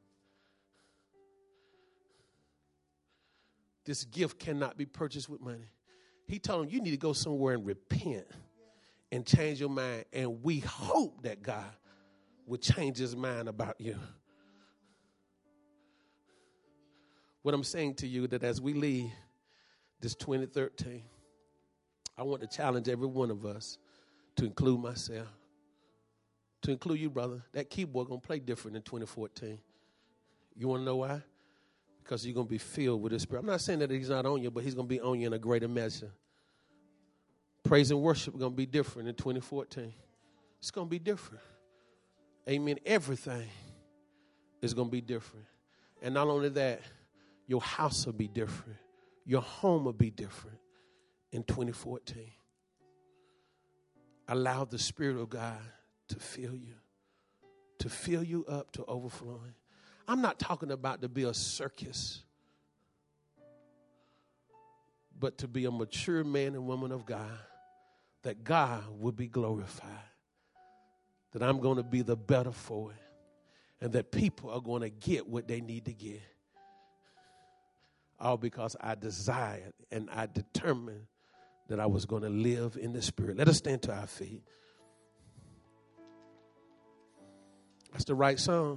This gift cannot be purchased with money. He told him, you need to go somewhere and repent and change your mind. And we hope that God will change his mind about you. What I'm saying to you that as we leave this twenty thirteen, I want to challenge every one of us to include myself, to include you, brother. That keyboard going to play different in twenty fourteen. You want to know why? Because you're going to be filled with the Spirit. I'm not saying that he's not on you, but he's going to be on you in a greater measure. Praise and worship are going to be different in twenty fourteen. It's going to be different. Amen. Everything is going to be different. And not only that, your house will be different. Your home will be different in twenty fourteen. Allow the Spirit of God to fill you, to fill you up to overflowing. I'm not talking about to be a circus, but to be a mature man and woman of God, that God will be glorified, that I'm going to be the better for it, and that people are going to get what they need to get. all because I desired and I determined that I was going to live in the Spirit. Let us stand to our feet. That's the right song.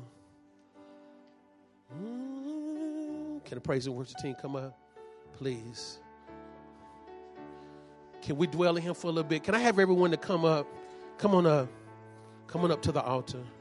Mm, can the praise and worship team come up, please? Can we dwell in him for a little bit? Can I have everyone to come up? Come on up. Come on up to the altar.